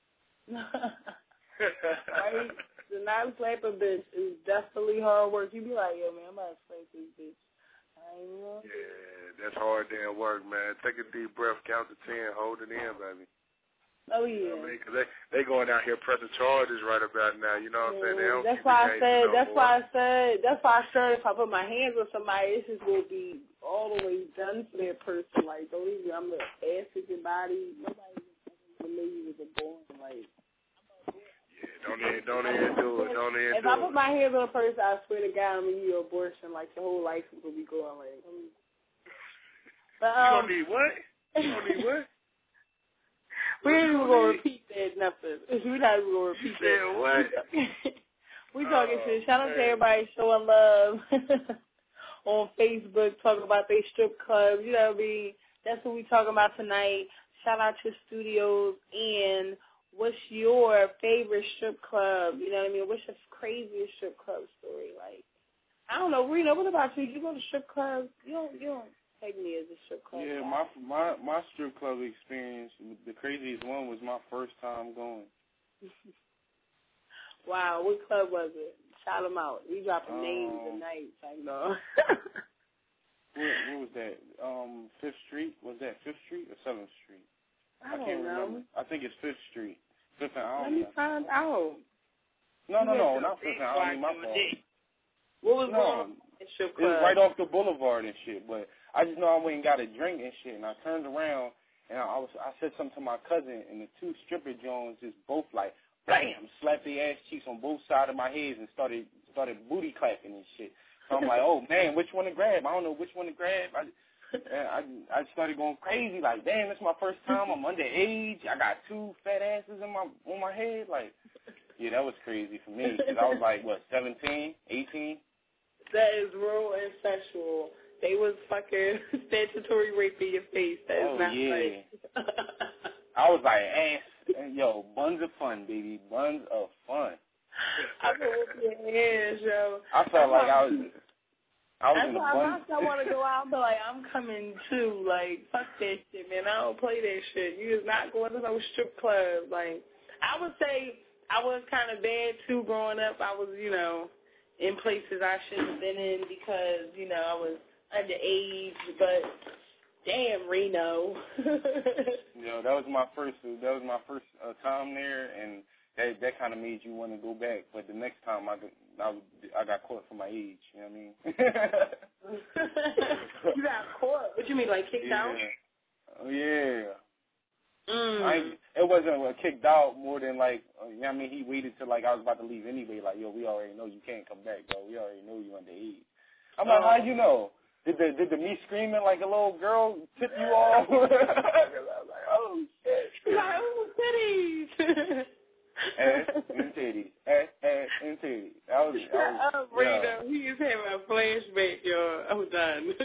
Right? To not slap a bitch is definitely hard work. You be like, yo, man, I'm about to slap this bitch. I ain't know. Yeah, that's hard damn work, man. Take a deep breath, count to ten, hold it in, baby. Oh, yeah. You know what I mean? Because they, they going out here pressing charges right about now, you know what I'm saying? They don't that's keep why I the said, no that's more. why I said, that's why I said if I put my hands on somebody, it's just going to be all the way done to that person. Like, don't even, I'm going to ass with your body. Nobody believes it's a born, like. Yeah, don't even, don't even do it. Don't even if do I it. put my hands on a person, I swear to God, I'm going to give you an abortion. Like, your whole life is going to be going like. Um, but, um, you don't need what? You don't need what? We ain't even going to repeat that, nothing. We're not even going to repeat you that. Said what? We talking oh, shit. Shout out man. to everybody showing love on Facebook, talking about their strip clubs. You know what I mean? That's what we talking about tonight. Shout out to studios. And what's your favorite strip club? You know what I mean? What's your craziest strip club story? Like, I don't know. Rena, what about you? You go to strip clubs? You don't, you don't take me as a strip club Yeah, guy. my my my strip club experience, the craziest one was my first time going. Wow, what club was it? Shout them out. We dropping um, names tonight. I know. What, what was that? Um, Fifth Street? Was that Fifth Street or Seventh Street? I, I don't can't know. remember. I think it's Fifth Street. Fifth and Let Almy. me find out. No, no, You no, went not to Fifth a and Almy. My fault. What was no, wrong It was right off the boulevard and shit. But I just know I went and got a drink and shit, and I turned around and I was I said something to my cousin, and the two stripper Jones just both like bam slapped their ass cheeks on both sides of my heads and started started booty clapping and shit. So I'm like, oh man, which one to grab? I don't know which one to grab. I I I started going crazy like, damn, it's my first time. I'm underage. I got two fat asses in my on my head. Like, yeah, that was crazy for me because I was like, what, seventeen, eighteen? That is real and sexual. They was fucking statutory raping your face. That is oh, not yeah. right. I was like, ass, yo, buns of fun, baby, buns of fun. I hope your hands, yo. I felt like I was, I was That's in the why bun. I want to go out and be like, I'm coming too. Like, fuck that shit, man. I don't play that shit. You is not going to no strip club. Like, I would say I was kind of bad too growing up. I was, you know, in places I shouldn't have been in because, you know, I was underage, but damn, Reno. You know, that was my first, that was my first uh, time there, and that that kind of made you want to go back. But the next time I, I, was, I got caught for my age, you know what I mean? You got caught? What you mean, like kicked yeah. out? Oh, yeah. Mm. I, it wasn't uh, kicked out more than like, uh, you know what I mean? He waited till like I was about to leave anyway, like, yo, we already know you can't come back, bro. We already know you underage. I'm like, Oh. how you know? Did the did the me screaming like a little girl tip you off? I was like, oh shit. Like, oh, titties. Ass and titties. Ass, ass and titties. I was, Shut I was, up, yeah. Reno. He is having a flashback, yo. I'm done.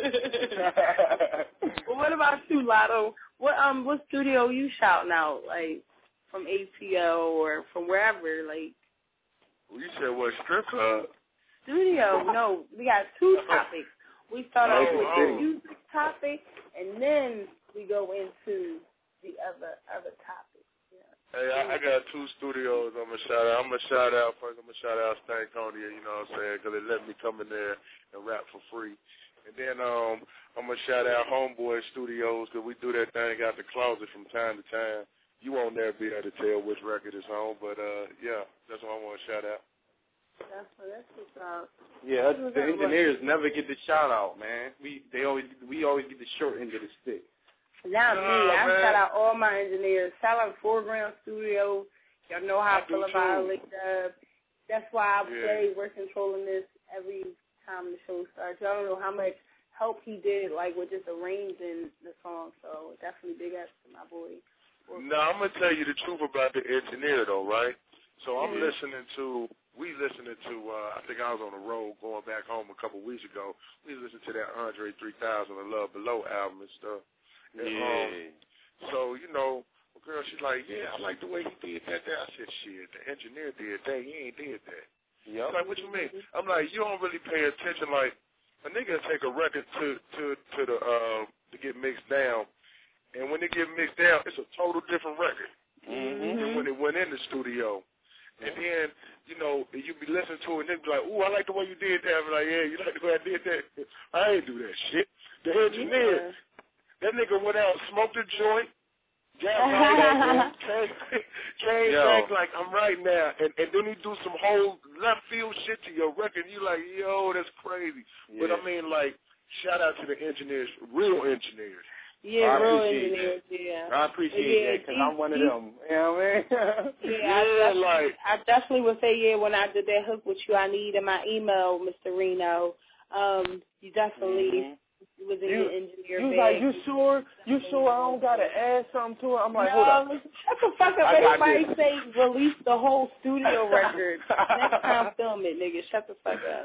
Well, what about you, Lotto? What um what studio you shouting out, like from A T L or from wherever, like? Well, you said what, strip club? Studio? No, we got two topics. We start off Oh, with oh. the music topic, and then we go into the other other topic. Hey, I, I got two studios I'm going to shout out. I'm going to shout out, first I'm going to shout out Stankonia, you know what I'm saying, because they let me come in there and rap for free. And then um, I'm going to shout out Homeboy Studios, because we do that thing out the closet from time to time. You won't never be able to tell which record is home, but, uh, yeah, that's what I want to shout out. That's what that's what's up. Yeah, That's what's the up. engineers never get the shout out, man. We they always we always get the short end of the stick. Not Nah, me. I man. shout out all my engineers. Shout out Foreground Studio. Y'all know how I, I feel do about too. Lick Dub. That's why I Yeah. play. We're controlling this every time the show starts. Y'all don't know how much help he did, like with just arranging the song. So definitely big ups to my boy. Now, I'm going to tell you the truth about the engineer, though, right? So I'm Mhm. listening to, we listening to, uh, I think I was on the road going back home a couple weeks ago. We listened to that Andre three thousand and Love Below album and stuff. And, Yeah. Um, so, you know, a girl, she's like, yeah, I like the way he did that there. I said, shit, the engineer did that. He ain't did that. Yep. She's like, what you mean? I'm like, you don't really pay attention. Like, a nigga take a record to, to, to the, uh, to get mixed down. And when they get mixed down, it's a total different record Mm-hmm. than when it went in the studio. And then, you know, you be listening to it and they be like, ooh, I like the way you did that. I'm like, yeah, you like the way I did that? I ain't do that shit. The engineer, Yeah. that nigga went out, smoked a joint, got right came, came Yo. back like, I'm right now. And, and then he do some whole left field shit to your record. And you like, yo, that's crazy. Yeah. But I mean, like, shout out to the engineers, real engineers. Yeah, I real appreciate engineers, yeah. I appreciate Yeah, that because he- I'm one of he- them. You know what I mean? Yeah, Yeah, I, definitely, like- I definitely would say, yeah, when I did that hook with you, I need in my email, Mister Reno. Um, you definitely Mhm. was in You- your engineer You was bag. like, you sure? You sure I don't gotta add something to it? I'm like, no, hold up. shut the fuck up. I got Everybody this. say release the whole studio record. Next time, film it, nigga. Shut the fuck up.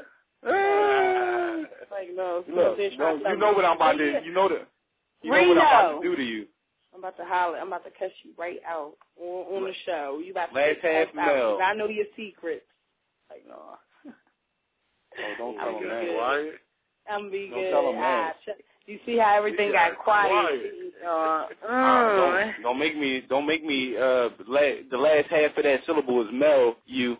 Like, no. Look, they're trying no, to tell you know me. what I'm about Oh, to. yeah. You know the. You know what I'm about to do to you. I'm about to holler. I'm about to cuss you right out on, on the show. You about to Last get half cussed out, mil. 'cause I know your secrets. Like, no. Oh, don't tell I'm him be that. good. Quiet. I'm be Don't good. tell 'em Ah, that. shut- you see how everything Yeah, got quiet? quiet. Uh, Uh, mm. don't, don't make me. Don't make me. Uh, la- the last half of that syllable is Mel. You.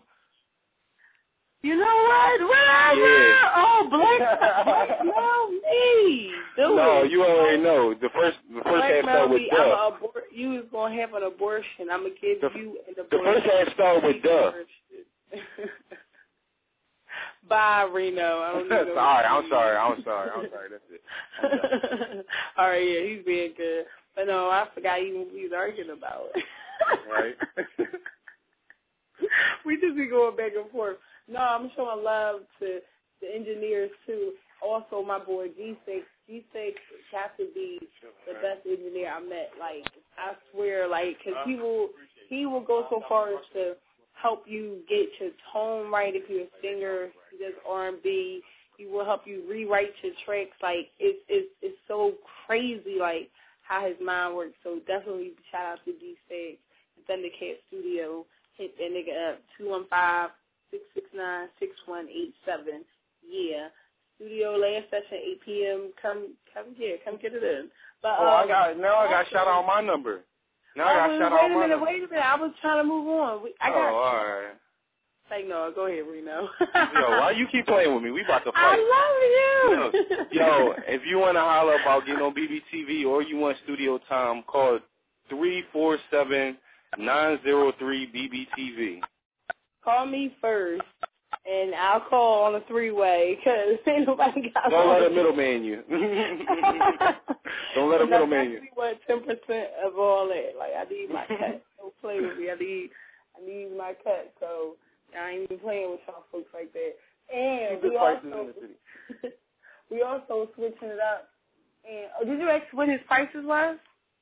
You know what? Whatever. Yeah. Oh, Black, Black Mel me. Do no, it. you already know. The first, the first Black half Mel started with me. duh. I'm a abor- you is gonna have an abortion. I'm gonna give The- you an The abortion. first half started with duh. Bye, Reno. I don't need no sorry, I'm sorry, I'm sorry, I'm sorry. That's it. All right, yeah, he's being good. But no, I forgot even what we was arguing about. Right. We just be going back and forth. No, I'm showing love to the engineers too. Also, my boy G six. G six has to be the best engineer I met. Like, I swear, like, cause he will he will go so far as to help you get your tone right if you're a singer. He does R and B. He will help you rewrite your tracks. Like, it's it's it's so crazy, like how his mind works. So definitely shout out to G six, Thundercat Studio. Hit that nigga up, two one five, six six nine, six one eight seven. Yeah. Studio last session, eight p.m. Come, come here, come get it in. But, oh, um, I got now. I got shout out my number. Now I got was, shout wait out a my minute, number. Wait a minute, I was trying to move on. We, I oh, got. all right. Like no, go ahead, Reno. Yo, why you keep playing with me? We about to fight. I love you. Yo, yo if you want to holler about getting on B B T V or you want studio time, call three four seven nine zero three B B T V. Call me first. And I'll call on a three-way because ain't nobody got. Don't let a middleman you. Don't let a middleman you. I want ten percent of all that. Like I need my cut. Don't play with me. I need, I need my cut. So I ain't even playing with y'all folks like that. And we also, we also switching it up. And oh, did you ask what his prices was?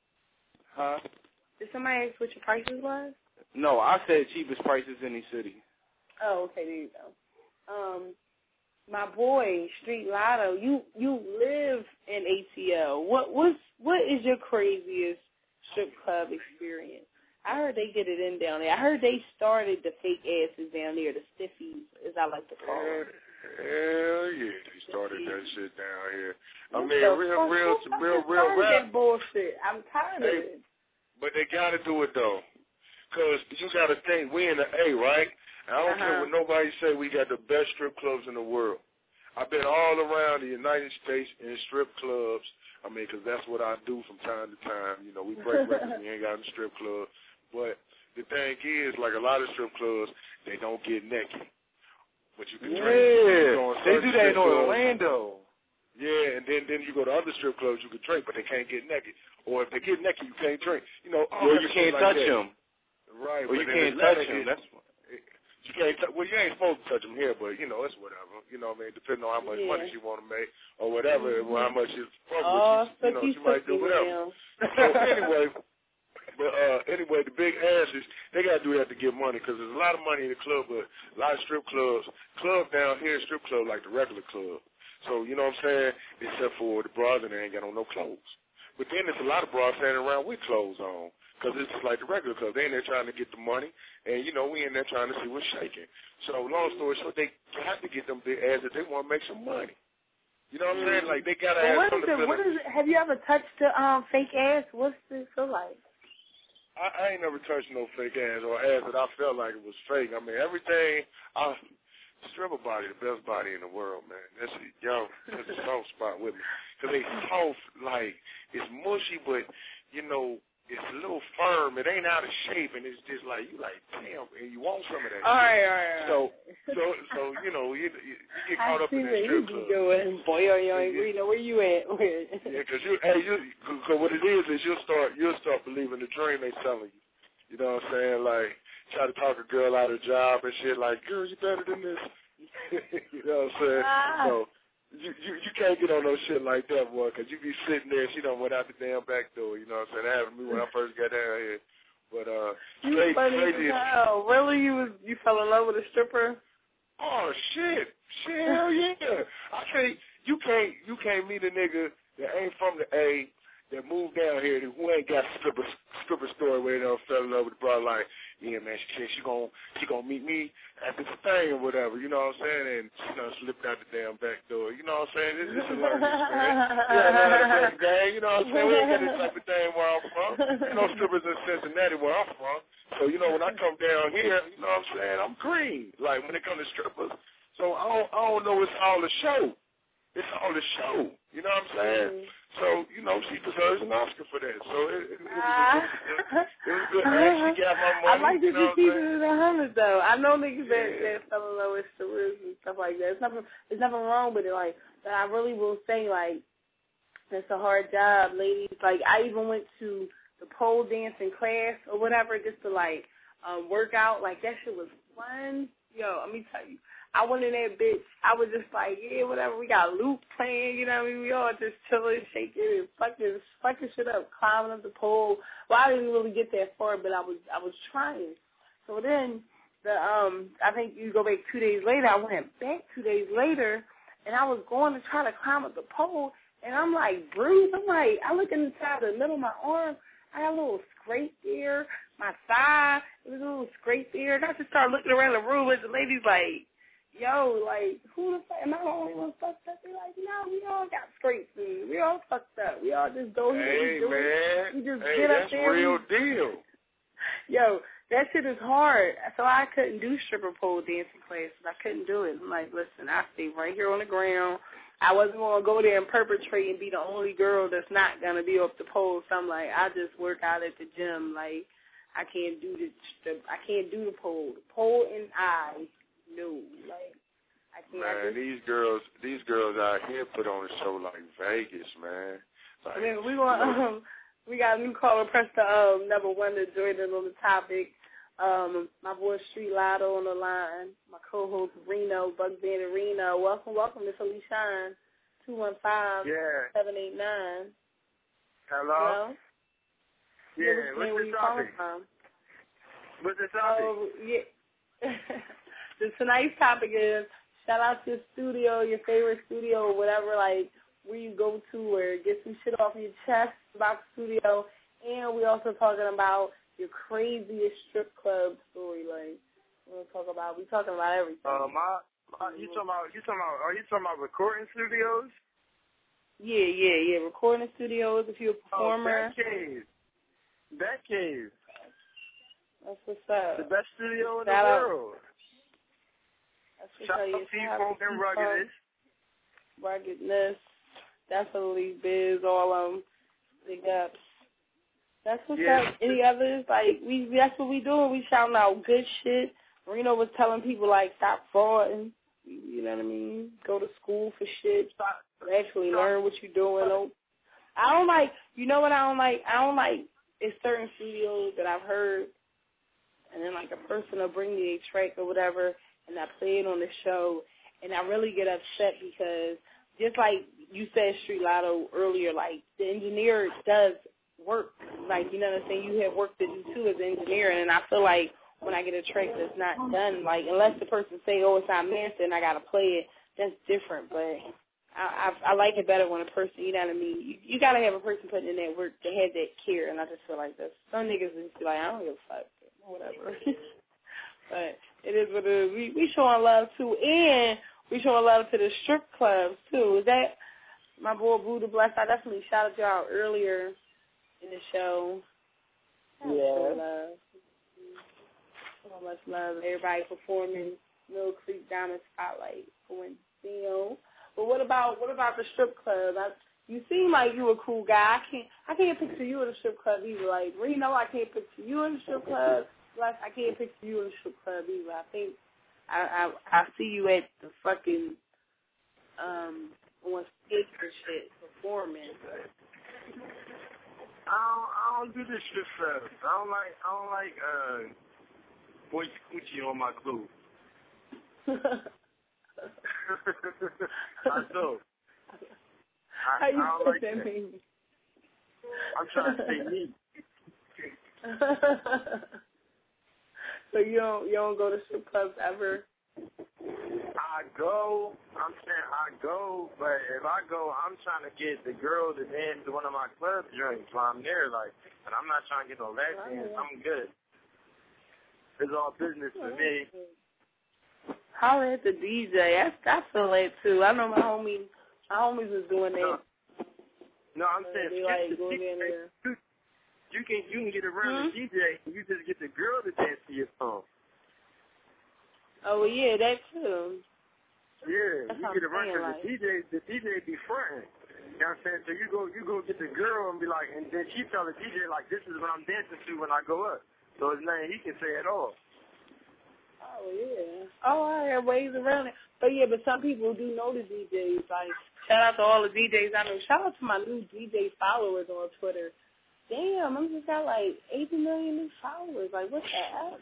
Huh? Did somebody ask what your prices was? No, I said cheapest prices in the city. Oh, okay, there you go. Um, my boy, Street Lotto, you you live in A T L. What what's what is your craziest strip club experience? I heard they get it in down there. I heard they started the fake asses down there, the stiffies, as I like to call them. Hell yeah, they started that shit down here. I What mean, the real, fuck? real, I'm real, tired real of rap. that bullshit. I'm tired Hey, of it. But they gotta do it though, cause you gotta think we in the A, right? I don't Uh-huh. care what nobody say. We got the best strip clubs in the world. I've been all around the United States in strip clubs. I mean, cause that's what I do from time to time. You know, we break records. We ain't got a strip club, but the thing is, like a lot of strip clubs, they don't get naked. But you can yeah, drink. You go they do that in Orlando. Yeah, and then then you go to other strip clubs, you can drink, but they can't get naked. Or if they get naked, you can't drink. You know, or you can't like touch that. them. Right. Or you but can't Atlanta, touch them. it, That's it, you can't. T- well, you ain't supposed to touch them here, but you know, it's whatever. You know what I mean? Depending on how much Yeah. money she want to make or whatever, Mm-hmm. or how much she's fuck Oh, with you. You know, she might do whatever. So anyway. But uh, anyway, the big asses, they got to do that to get money because there's a lot of money in the club, but a lot of strip clubs, clubs down here, strip club like the regular club. So, you know what I'm saying, except for the bras and they ain't got on no clothes. But then there's a lot of bras standing around with clothes on because it's just like the regular club. They in there trying to get the money, and, you know, we in there trying to see what's shaking. So, long story short, they have to get them big asses. They want to make some money. You know what I'm saying? Like, they got to But have what something is it? to What is it? Have you ever touched the um fake ass? What's it feel like? I, I ain't never touched no fake ass or ass that I felt like it was fake. I mean, everything, I, stripper body, the best body in the world, man. That's a, yo, that's a soft spot with me. Because they soft, like, it's mushy, but, you know, it's a little firm. It ain't out of shape, and it's just like, you like, damn, and you want some of that All shit. right, all right, So, all right. so, so, you know, you, you, you get caught I up see in what that you strip be club. doing. Boy, yo, yo, ain't Reno, where you at? Yeah, because you, hey, you, cause what it is is you'll start, you'll start believing the dream they telling you. You know what I'm saying? Like, try to talk a girl out of a job and shit. Like, girl, you better than this. You know what I'm saying? Ah. So you, you you can't get on no shit like that, boy, because you be sitting there. She done went out the damn back door. You know what I'm saying? That happened to me when I first got down here. But uh, You crazy, funny crazy. as hell. Really, you was you fell in love with a stripper? Oh shit, shit, hell yeah! I can't. You can't. You can't meet a nigga that ain't from the A. That moved down here who ain't got a stripper, stripper story where they done fell in love with the brother like, yeah, man, she said she gonna, she gonna meet me at this thing or whatever, you know what I'm saying? And she done slipped out the damn back door, you know what I'm saying? It's, it's a learning experience. Yeah, learn the game, gang, you know what I'm saying? We ain't got this type of thing where I'm from. You know, strippers in Cincinnati where I'm from. So, you know, when I come down here, you know what I'm saying? I'm green, like when it comes to strippers. So I don't, I don't know it's all a show. It's all a show. You know what I'm saying? Mm-hmm. So, you know, she deserves an Oscar for that. So it, it, it, was, uh, it, was, good. it was good. I actually got my money. I like that you, know you keep it in a hundred, though. I know niggas yeah. that, that fell in love with Sharif and stuff like that. It's nothing, there's nothing wrong with it. Like, but I really will say, like, it's a hard job, ladies. Like, I even went to the pole dancing class or whatever just to, like, um, work out. Like, that shit was fun. Yo, let me tell you. I went in that bitch. I was just like, yeah, whatever. We got Luke playing, you know what I mean? We all just chilling, shaking, and fucking, fucking shit up, climbing up the pole. Well, I didn't really get that far, but I was, I was trying. So then, the um, I think you go back two days later. I went back two days later, and I was going to try to climb up the pole, and I'm like bruised. I'm like, I look inside the middle of my arm. I got a little scrape there. My thigh, it was a little scrape there. And I just started looking around the room, and the lady's like, yo, like, who the fuck, am I the only one fucked up? They're like, no, we all got scrapes, and we all fucked up. We all just go here, hey, we do man. it. We just hey, get up that's there. real we, deal. Yo, that shit is hard. So I couldn't do stripper pole dancing classes. I couldn't do it. I'm like, listen, I stay right here on the ground. I wasn't going to go there and perpetrate and be the only girl that's not going to be up the pole. So I'm like, I just work out at the gym. Like, I can't do the, the I can't do the pole. The pole and I, no. Like, I can't. Man, I just, these girls, these girls out here put on a show like Vegas, man. Like, I mean, we want, um, we got a new caller, press the um, number one to join in on the topic. Um, my boy Street Lotto on the line. My co-host Reno, Buck Bandit Reno. Welcome, welcome to Philly Shine. two one five, seven eight nine. Hello? Hello? Yeah, yeah what's where the you topic? From? What's the topic? Oh, yeah. the tonight's topic is shout out to your studio, your favorite studio or whatever, like where you go to or get some shit off your chest about the studio. And we also talking about your craziest strip club story. Like, we're gonna talk about, we talking about everything. Uh, my, my, you talking about, you talking about, are you talking about recording studios? Yeah, yeah, yeah. Recording studios. If you're a performer. Oh, Bat Cave. Bat Cave. That's what's up. The best studio in Shout the out. world. That's what's Shout up. out P-Funk and Ruggedness. Ruggedness. Definitely Biz, all of them. Big ups. That's what's yeah. up. Any others? Like, we, that's what we doing. We shouting out good shit. Reno was telling people, like, stop frauding. You know what I mean? Go to school for shit. Stop. Actually learn what you're doing. Don't, I don't like, you know what I don't like? I don't like, it's certain studios that I've heard, and then, like, a person will bring me a track or whatever, and I play it on the show, and I really get upset because just like you said, Street Lotto, earlier, like, the engineer does work. Like, you know what I'm saying? You have work to do, too, as an engineer, and I feel like when I get a track that's not done, like, unless the person say, oh, it's not mastered and I got to play it, that's different. But I, I I like it better when a person, you know what I mean? You, you got to have a person putting in that work that has that care, and I just feel like this. Some niggas just be like, I don't give a fuck, whatever. But it is what it is. We, we showing love, too, and we showing love to the strip clubs, too. Is that my boy Buddha Blessed? I definitely shouted you out earlier in the show. Yeah. Love. So much love. Everybody performing Mill Creek Diamond Spotlight for Wednesday. But what about what about the strip club? I, you seem like you a cool guy. I can't I can't picture you in a strip club either. Like Reno, I can't picture you in a strip club. Like I can't picture you in a strip club either. I think I I, I see you at the fucking um on stage and shit performing. I don't, I don't do this strip club. I don't like I don't like uh boy coochie on my clothes. I do. I, How you I don't like that that. mean? I'm trying to stay neat. So you don't you don't go to strip clubs ever? I go. I'm saying I go, but if I go, I'm trying to get the girl to dance to one of my club drinks while I'm there. Like, and I'm not trying to get no lap dance. I'm good. It's all business for me. Holler at the D J. I, I feel that too. I know my homies, my homies was doing that. No, I'm saying they skip like the go D J. in there. You, you can you can get around hmm? the D J and you just get the girl to dance to your song. Oh well, yeah, that too. Yeah, That's you what get I'm a record. saying, like- The D J, the D J be fronting. You know what I'm saying? So you go, you go get the girl and be like, and then she tell the D J like, this is what I'm dancing to when I go up. So it's nothing he can say at all. Oh yeah. Oh, I have ways around it. But yeah, but some people do know the D Js. Like, shout out to all the D Js I know. Shout out to my new D J followers on Twitter. Damn, I'm just got like eighty million new followers. Like, what the heck?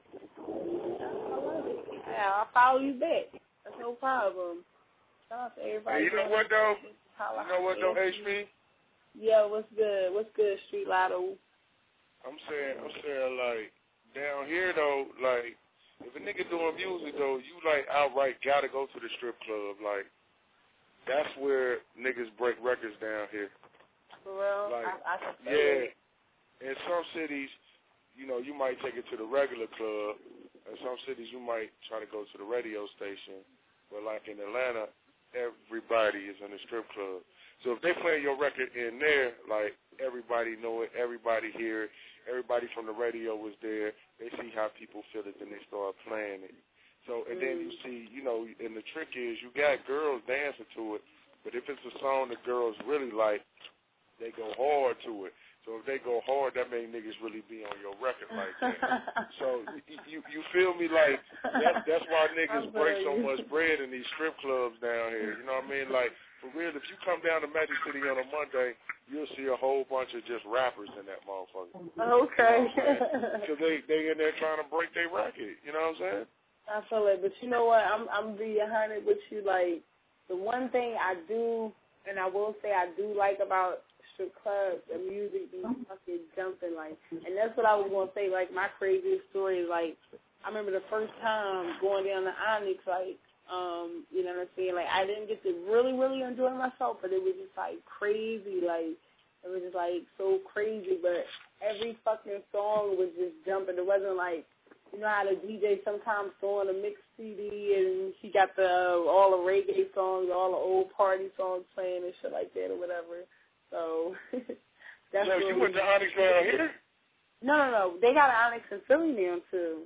I love it. Yeah, I'll follow you back. That's no problem. Shout out to everybody. Hey, you know what though? You know what though, H P? Yeah, what's good? What's good, Street Lotto? I'm saying, I'm saying like down here though, like if a nigga doing music though, you like outright gotta go to the strip club. Like that's where niggas break records down here. For real? Like, I, I can say yeah. it. In some cities, you know, you might take it to the regular club. In some cities, you might try to go to the radio station. But like in Atlanta, everybody is in the strip club. So if they play your record in there, like everybody know it, everybody hear it, everybody from the radio was there. They see how people feel it, then they start playing it. So and then you see, you know, and the trick is you got girls dancing to it. But if it's a song the girls really like, they go hard to it. So if they go hard, that means niggas really be on your record like that. So you, you you feel me? Like that, that's why niggas break so much bread in these strip clubs down here. You know what I mean? Like for real, if you come down to Magic City on a Monday, you'll see a whole bunch of just rappers in that motherfucker. Okay. Because they they in there trying to break their record. You know what I'm saying? I feel it, but you know what? I'm I'm be a hundred with you. Like the one thing I do, and I will say I do like about strip clubs, the music be fucking jumping, like, and that's what I was gonna say. Like my craziest story is like, I remember the first time going down to Onyx, like, um, you know what I'm saying? Like I didn't get to really, really enjoy myself, but it was just like crazy, like it was just like so crazy. But every fucking song was just jumping. It wasn't like, you know how the D J sometimes throwing a mix C D and he got the all the reggae songs, all the old party songs playing and shit like that or whatever. So that's no, you went to Onyx down here? No, no, no. They got an Onyx in Philly now too.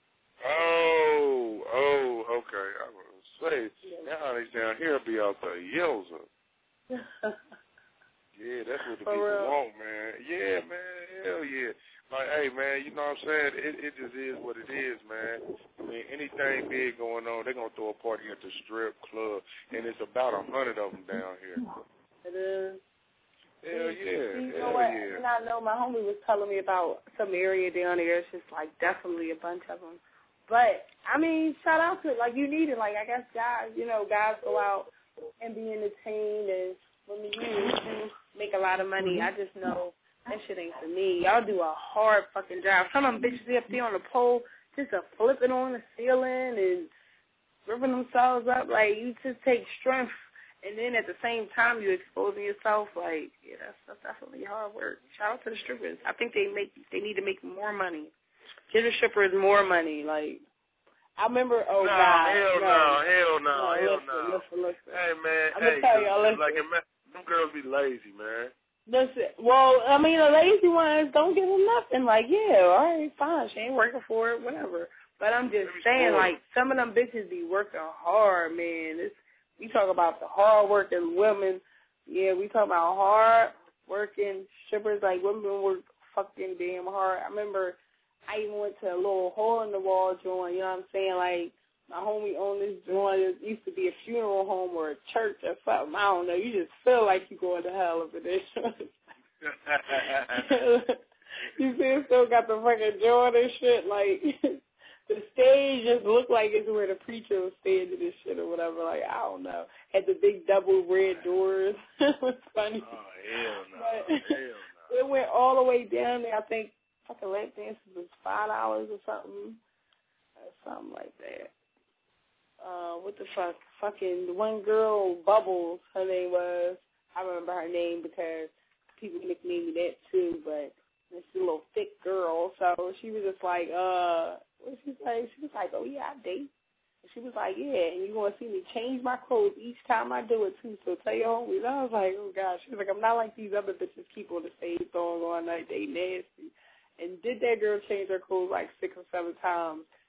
Oh, oh, okay. I was gonna say yeah. That Onyx down here be out there yells up. Yeah, that's what the For people real. want, man. Yeah, man. Hell yeah. Like, hey, man, you know what I'm saying? It, it just is what it is, man. I mean, anything big going on, they're going to throw a party at the strip club, and it's about a hundred of them down here. It is. Hell yeah. You Hell know what? yeah. And I know my homie was telling me about some area down there. It's just, like, definitely a bunch of them. But, I mean, shout out to it. Like, you need it. Like, I guess guys, you know, guys go out and be entertained, and when you do make a lot of money, I just know that shit ain't for me. Y'all do a hard fucking job. Some of them bitches be up there on the pole just a flipping on the ceiling and ripping themselves up. Like, you just take strength, and then at the same time you exposing yourself. Like, yeah, that's, that's definitely hard work. Shout out to the strippers. I think they make they need to make more money. Give the strippers more money. Like, I remember, oh, no, God. Hell no, no, hell no, no hell listen, no. Listen, listen. Hey, man, I'm hey, going to tell y'all, listen. like, them girls be lazy, man. Listen, well, I mean, the lazy ones don't give them nothing. Like, yeah, all right, fine. She ain't working for it, whatever. But I'm just saying, like, some of them bitches be working hard, man. It's, we talk about the hard-working women. Yeah, we talk about hard-working strippers. Like, women work fucking damn hard. I remember I even went to a little hole-in-the-wall joint, you know what I'm saying? Like, my homie owned this joint. It used to be a funeral home or a church or something. I don't know. You just feel like you're going to hell over there. You see, it still got the fucking joint and shit. Like, the stage just looked like it's where the preacher was standing and shit or whatever. Like, I don't know. Had the big double red doors. It was funny. Oh, hell no. But Hell no. it went all the way down there. I think fucking lap dances was five dollars or something. Or something like that. Uh, what the fuck? Fucking the one girl, Bubbles, her name was. I remember her name because people nicknamed me that too, but this little thick girl. So she was just like, uh, what did she say? She was like, oh yeah, I date. And she was like, yeah, and you're going to see me change my clothes each time I do it too, so tell your homies. I was like, oh gosh. She was like, I'm not like these other bitches keep on the same song all night. They nasty. And did that girl change her clothes like six or seven times?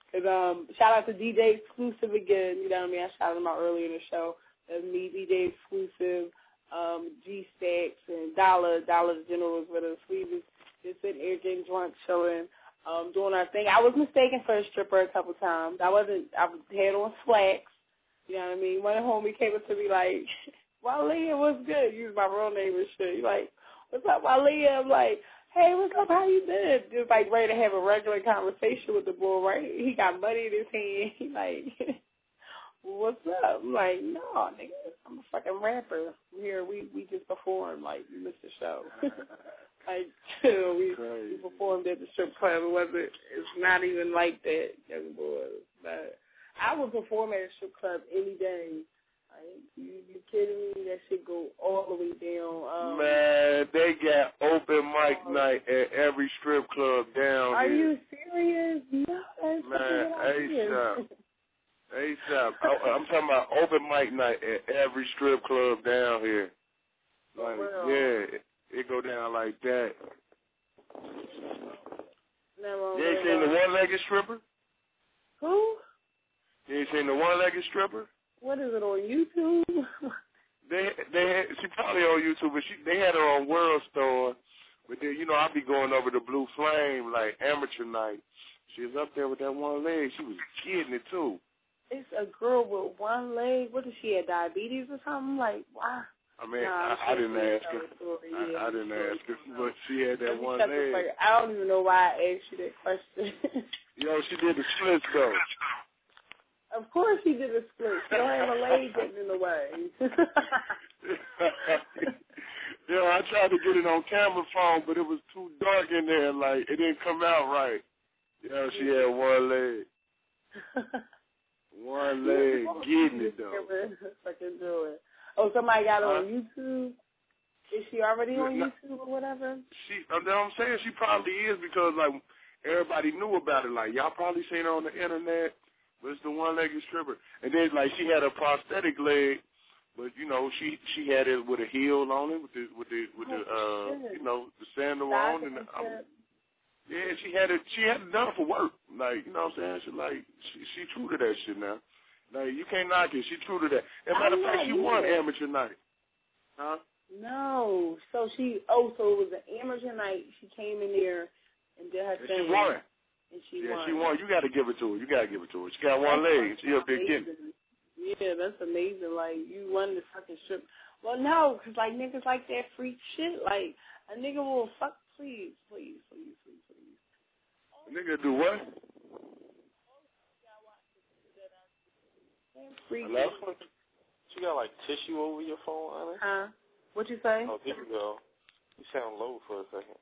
Cause um, shout out to D J Exclusive again. You know what I mean? I shouted him out earlier in the show. That's me, D J Exclusive, um, G Stacks, and Dollar. Dollar the General was with us. We was just sitting here getting drunk, chilling, um, doing our thing. I was mistaken for a stripper a couple times. I wasn't. I had on slacks. You know what I mean? One homie came up to me like, "Waleah, what's good?" Use my real name and shit. He like, "What's up, Waleah?" I'm like, "Hey, what's up? How you been?" Just like ready to have a regular conversation with the boy, right? He got money in his hand. He like, "What's up?" I'm like, "No, nigga, I'm a fucking rapper. Here, we we just performed. Like, you missed the show." Like, chill. We, we performed at the strip club. It wasn't. It's not even like that, young boys. But I would perform at a strip club any day. Like, you, you kidding me? That shit go all the way down. Um, Man, they got open mic um, night at every strip club down are here. Are you serious? No, that's Man, ASAP. ASAP. I'm talking about open mic night at every strip club down here. Like, oh, yeah, it, it go down like that. No, you ain't seen the one-legged stripper? Who? You ain't seen the one-legged stripper? What is it, on YouTube? they they had, she probably on YouTube, but she they had her on World Star. But then, you know, I be going over to Blue Flame, like amateur night. She was up there with that one leg. She was getting it, too. It's a girl with one leg. What does she have, diabetes or something? Like, why? I mean, nah, I, I didn't ask her. Yeah, I, I didn't ask her, but she had that one leg. I don't even know why I asked you that question. Yo, she did the splits, though. Of course she did a split. She don't have a leg getting in the way. Yo, I tried to get it on camera phone, but it was too dark in there. Like, it didn't come out right. Yo, she had one leg. One leg getting it, though. Fucking do it. Oh, somebody got it on YouTube? Is she already on no, YouTube or whatever? She, you know what I'm saying? She probably is because, like, everybody knew about it. Like, y'all probably seen her on the internet. But it's the one-legged stripper. And then, like, she had a prosthetic leg, but, you know, she she had it with a heel on it, with the, with the, with the oh, uh, you know, the sandal on. And the, um, yeah, she had it, she had it done for work. Like, you know what I'm saying? She, like, she, she true to that shit now. Like, you can't knock it. She true to that. As a matter of fact, she won amateur night. Huh? No. So she, oh, so it was an amateur night. She came in there and did her and thing. She won. And she yeah, won. she won. You got to give it to her. You got to give it to her. She got one that's leg. She up there getting it. Yeah, that's amazing. Like, you won the fucking strip. Well, no, because, like, niggas like that freak shit. Like, a nigga will fuck, please, please, please, please, please. A nigga do what? Hello? She got, like, tissue over your phone, Anna? Huh? What you say? Oh, there you go. You sound low for a second.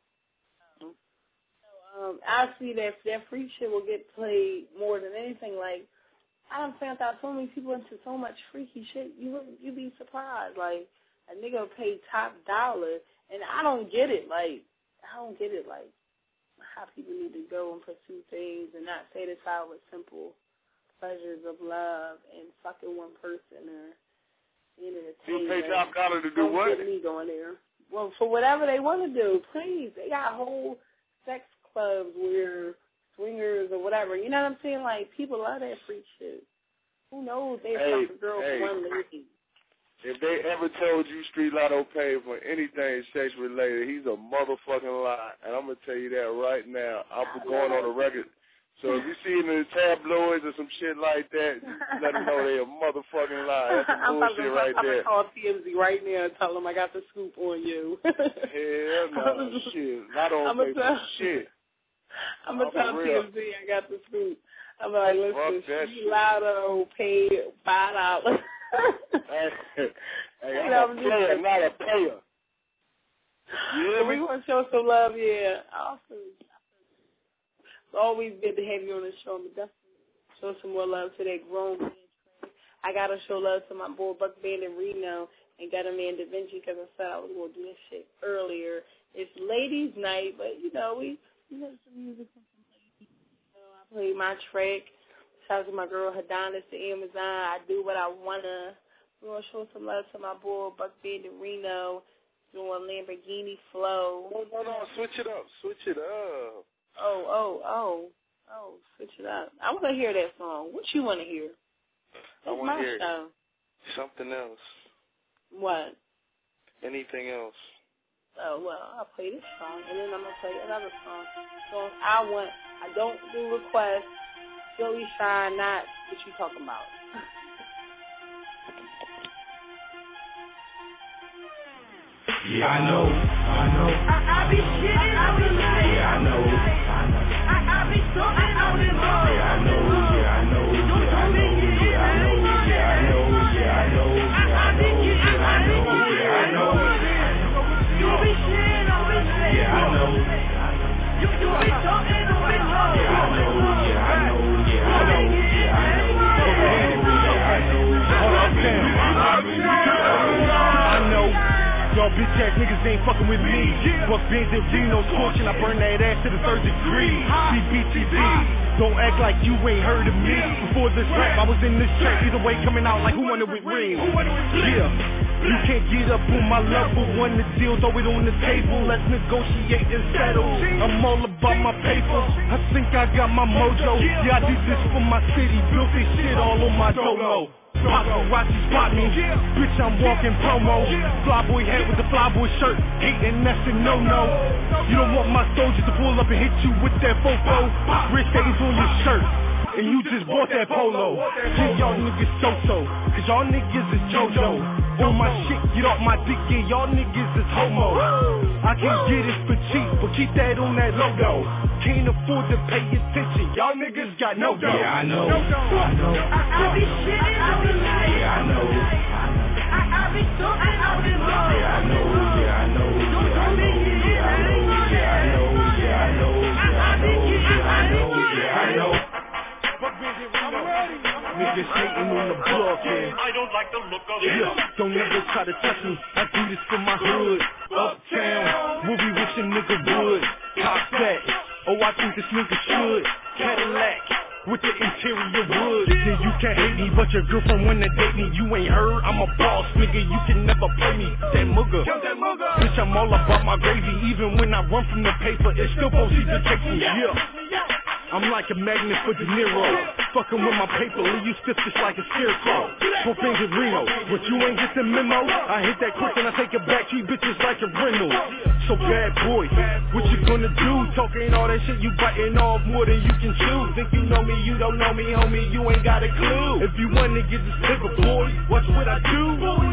Um, I see that that freak shit will get played more than anything. Like, I done found out so many people into so much freaky shit. You would you be surprised. Like, a nigga will pay top dollar, and I don't get it. Like, I don't get it. Like, how people need to go and pursue things and not satisfied with simple pleasures of love and fucking one person or being entertained. You pay top dollar to do don't what? Get me going there. Well, for whatever they want to do, please. They got whole sex clubs where swingers or whatever. You know what I'm saying? Like, people love that freak shit. Who knows? They hey, fuck a girl hey. for one lady. If they ever told you Street Lotto paid for anything sex related, he's a motherfucking lie. And I'm going to tell you that right now. I'm going on the record. So if you see it in the tabloids or some shit like that, let them know they a motherfucking lie. That's some bullshit I'm right I'm there. I'm going to call T M Z right now and tell them I got the scoop on you. Hell no, shit. I don't pay for shit. I'm going to tell T M Z I got the scoop. I'm like, listen, Street Lotto paid five dollars. hey, hey, I'm a player, not a payer. Yeah, so we want to show some love, yeah. Awesome. It's always good to have you on the show. I'm definitely show some more love to that grown man. I got to show love to my boy Buck Band in Reno and got a man Da Vinci because I said I was going to do this shit earlier. It's ladies' night, but, you know, we, we have some music from some ladies. You know, I play my track. Shout out to my girl Hadonis to Amazon. I do what I want to. We're going to show some love to my boy Buck Band in Reno doing Lamborghini Flow. No, no, no. Switch it up. Switch it up. Oh, oh, oh. Oh, switch it up. I want to hear that song. What you want to hear? I It's want to my hear show. something else. What? Anything else. Oh, well, I'll play this song, and then I'm going to play another song. So I want, I don't do requests. Billy Shine, not what you talking about. Yeah, I know, I know. I, I be shitting out in life. Yeah, I know, I know. I, I be something out in life. Yeah, I know, yeah, I know. Don't tell me, yeah, I know, yeah, I know, yeah, I know. I, I be shitting, I know, yeah, I know. You be shitting out in life. Yeah, I know. You, you be something out in life. Yeah, I know, yeah, I know, yeah, I know, yeah, I know. Yeah, I know. Hold on, Sam. I know. Y'all bitch ass niggas ain't fucking with me. Buck Benz and Reno scorching, I burn that ass to the third degree. C B T V, don't act like you ain't heard of me. Before this rap, I was in this track. Either way, coming out like who wanted with ring. Yeah, you can't get up on my level. Won the deal, throw it on the table. Let's negotiate and settle. I'm all about my paper. I think I got my mojo. Yeah, I did this for my city. Built this shit all on my dolo. Paparazzi spot me, bitch I'm walking promo. Flyboy hat with the flyboy shirt, hating that's a no-no. You don't want my soldiers to pull up and hit you with that fofo. Wrist stains on your shirt, and you just bought that polo. Yeah, y'all niggas so-so, cause y'all niggas is JoJo. On my shit, get off my dick, yeah, y'all niggas is homo. I can get it for cheap, but keep that on that logo. Can't afford to pay attention, y'all niggas got no dough. Yeah, I know, I know. I, I be shitting out in life. Yeah, I know, I, I be something out in life. Yeah, I know, yeah, I know. Don't tell me, yeah, I know, yeah, I know, yeah, I know, yeah, I know, yeah, I know, yeah, I know. Niggas hating on the block, yeah. I don't like the look of it. Yeah, don't ever try to touch me. I do this for my hood. Uptown, where we wish a nigga would. Top that. Oh, I think this nigga should. Cadillac with the interior wood. Yeah, you can't hate me, but your girlfriend wanna date me. You ain't heard, I'm a boss, nigga. You can never play me. That mugger. Bitch, I'm all about my gravy. Even when I run from the paper, it's still supposed to take me. Yeah. I'm like a magnet for De Niro. Fucking with my paper, leave you stiff just like a scarecrow. Four things with Reno, but you ain't get the memo. I hit that quick and I take it back to you bitches like a rental. So bad boy, what you gonna do? Talking all that shit, you biting off more than you can chew. Think you know me, you don't know me, homie, you ain't got a clue. If you wanna get this paper, boy, watch what I do.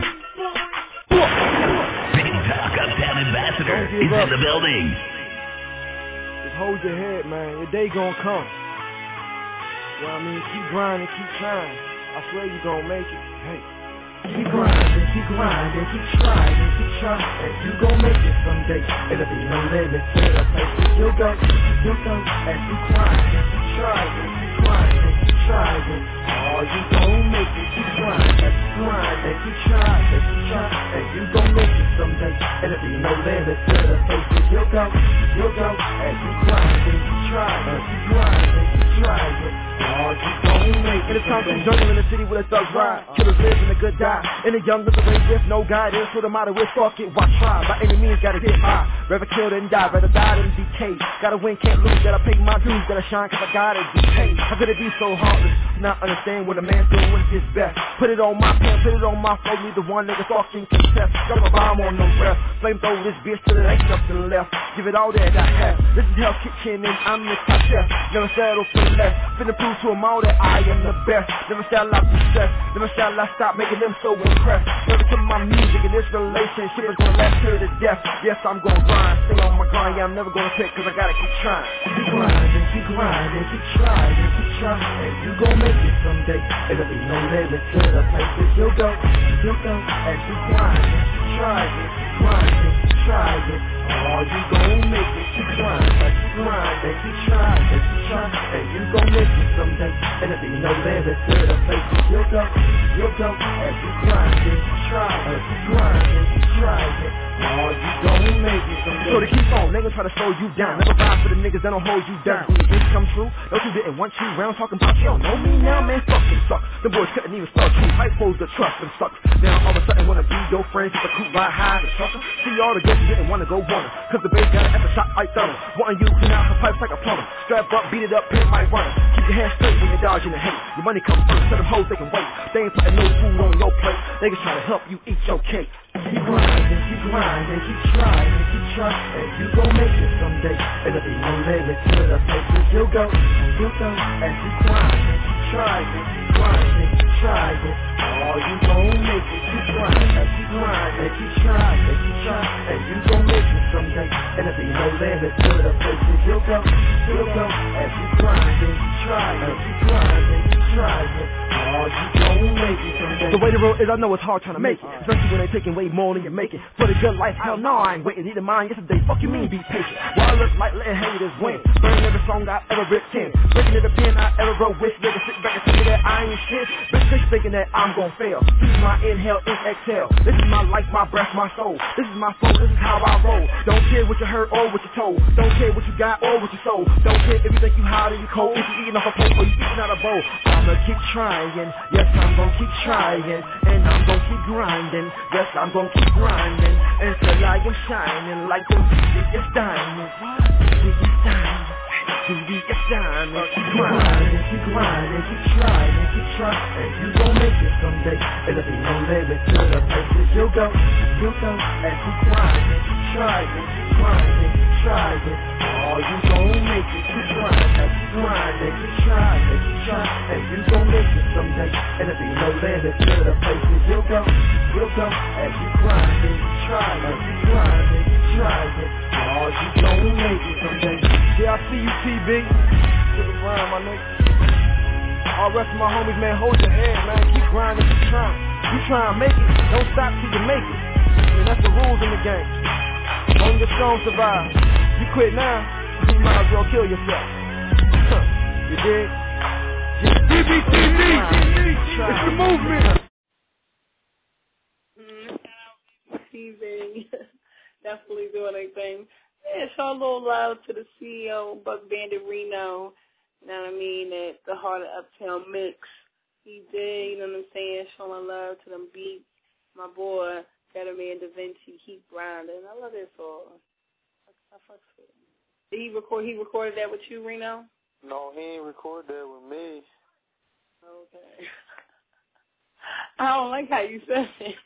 Big Talk Uptown Ambassador is in the building. Hold your head, man. Your day gon' come. You know what I mean? Keep grinding, keep trying. I swear you gon' make it. Hey. Keep grinding, keep grinding, keep trying, keep trying. And you gon' make it someday. It'll be no limit to the places you'll go. You'll go as you grind, keep trying, keep grinding, keep trying. Oh, you gon' make it. Keep grinding, keep grinding, keep trying, keep trying. And you gon' make it someday. It'll be no limit to the places you'll go. You'll go as you grind, keep trying, keep grinding, keep trying. Oh, you gon' make it. It's time to jungle in the city where the thugs ride. Killers live and the good die. In a young little race with no guidance. So the motto is fuck it, why try? By any means, gotta get high. Rather kill than die, rather die than decay. Gotta win, can't lose, gotta pay my dues. Gotta shine, cause I gotta be paid. How could it be so heartless? Not understand what a man doing when his best. Put it on my pen, put it on my phone. Neither one nigga talking contest. Drop a bomb on no breath. Flame throw this bitch till there ain't nothing left. Give it all that I have. This is Hell's Kitchen and I'm the top chef. Never settle for less. Finna prove to them all that I am the best. Never shall I be stressed. Never shall I stop making them so impressed. Never to my music and this relationship is gonna last to the death. Yes, I'm gonna grind. Stay on my grind. Yeah, I'm never gonna quit cause I gotta keep trying. Keep grinding, keep grinding, keep trying, keep trying. And you gon' make it someday. It'll be no limit to the places you'll go. You'll go as you grind, keep trying, keep grinding, keep trying. Oh, you gon' make it. Keep grinding, keep grinding, keep trying, keep trying. And you gon' make it someday. It'll be no limit to the places you'll go. You'll go as you grind, keep trying, keep grinding, keep trying. Oh, you gon' make it someday. So to keep on, niggas try to slow you down. Never ride for the niggas that don't hold you down. When your dreams come true, those who didn't want you round talking about you don't know me now, man, fucking suck. The boys couldn't even start true. Hype foes the trust and sucks. Now all of a sudden wanna be your friends. Just a cool ride high the trucker. See all the girls who didn't wanna go wanna. Cause the bass got it at the shot like thunder. Wanting you to clean out her pipes like a plumber. Strap up, beat it up, pimp my runner. Keep your hands straight when you're dodging the hate. Your money comes first, tell them hoes they can wait. They ain't putting no food on your plate. They just try to help you eat your cake. Keep grinding, keep grinding, keep trying, keep trying, and you gon' make it someday. And there'll be no limit to the places you'll go, you'll go. And keep grinding, keep trying, keep grinding, keep trying. Oh, you gon' make it, keep grinding, keep grinding, keep trying, keep trying, and you gon' make it someday. And there'll be no limit to the places you'll go, you'll go. And keep grinding, keep trying, keep grinding, keep trying. Oh, you gon' make it someday. The way the road is, I know it's hard trying to make it, especially when they taking way more than you make it. For the good life, hell no, I ain't waiting. Need a mind yesterday, fuck you mean, be patient. While I look like letting haters win. Burn every song I ever ripped in. Breaking every pen I ever wrote with. Nigga sit back and tell me that I ain't shit. Bitch, bitch thinking that I'm gon' fail. This is my inhale, and exhale. This is my life, my breath, my soul. This is my flow, this is how I roll. Don't care what you heard or what you told. Don't care what you got or what you sold. Don't care if you think you hot or you cold. If you eating off a plate or you eating out a bowl. I'ma keep trying. Yes, I'm gon' keep trying. And I'm gon' keep grinding. Yes, I'm gon' keep grinding until I am shining like the biggest diamond. Biggest diamond. Biggest diamond. Keep grinding, keep grinding, keep trying, keep trying, and you gon' make it someday. And there'll be no limit to the places you'll go, you'll go. And keep grinding, keep trying, keep grinding, keep trying. Oh, you gon' make it, keep grinding, keep grinding, keep trying, keep trying, and you gon' make it someday. And there'll be no limit to the places you'll go, you'll go. And keep grinding, keep trying, keep grinding, keep trying. Oh, you gon' make it someday. Yeah, I see you, T V. To the grind, my nigga. All rest of my homies, man, hold your head, man. Keep grinding, keep trying. You try and make it. Don't stop till you make it. And that's the rules in the game. Only the strong survive. You quit now, you might as well kill yourself. Huh. You dig? D B T V, it's the movement. Mm-hmm. T V. Definitely doing anything. Yeah, show a little love to the C E O, Buck Bandit Reno. You know what I mean? At the Heart of Uptown Mix. He did, you know what I'm saying? Showing love to them beats. My boy, Better Man Da Vinci, keep grinding. I love this song. I fucks with him. Did he record? He recorded that with you, Reno? No, he ain't recorded that with me. Okay. I don't like how you said it.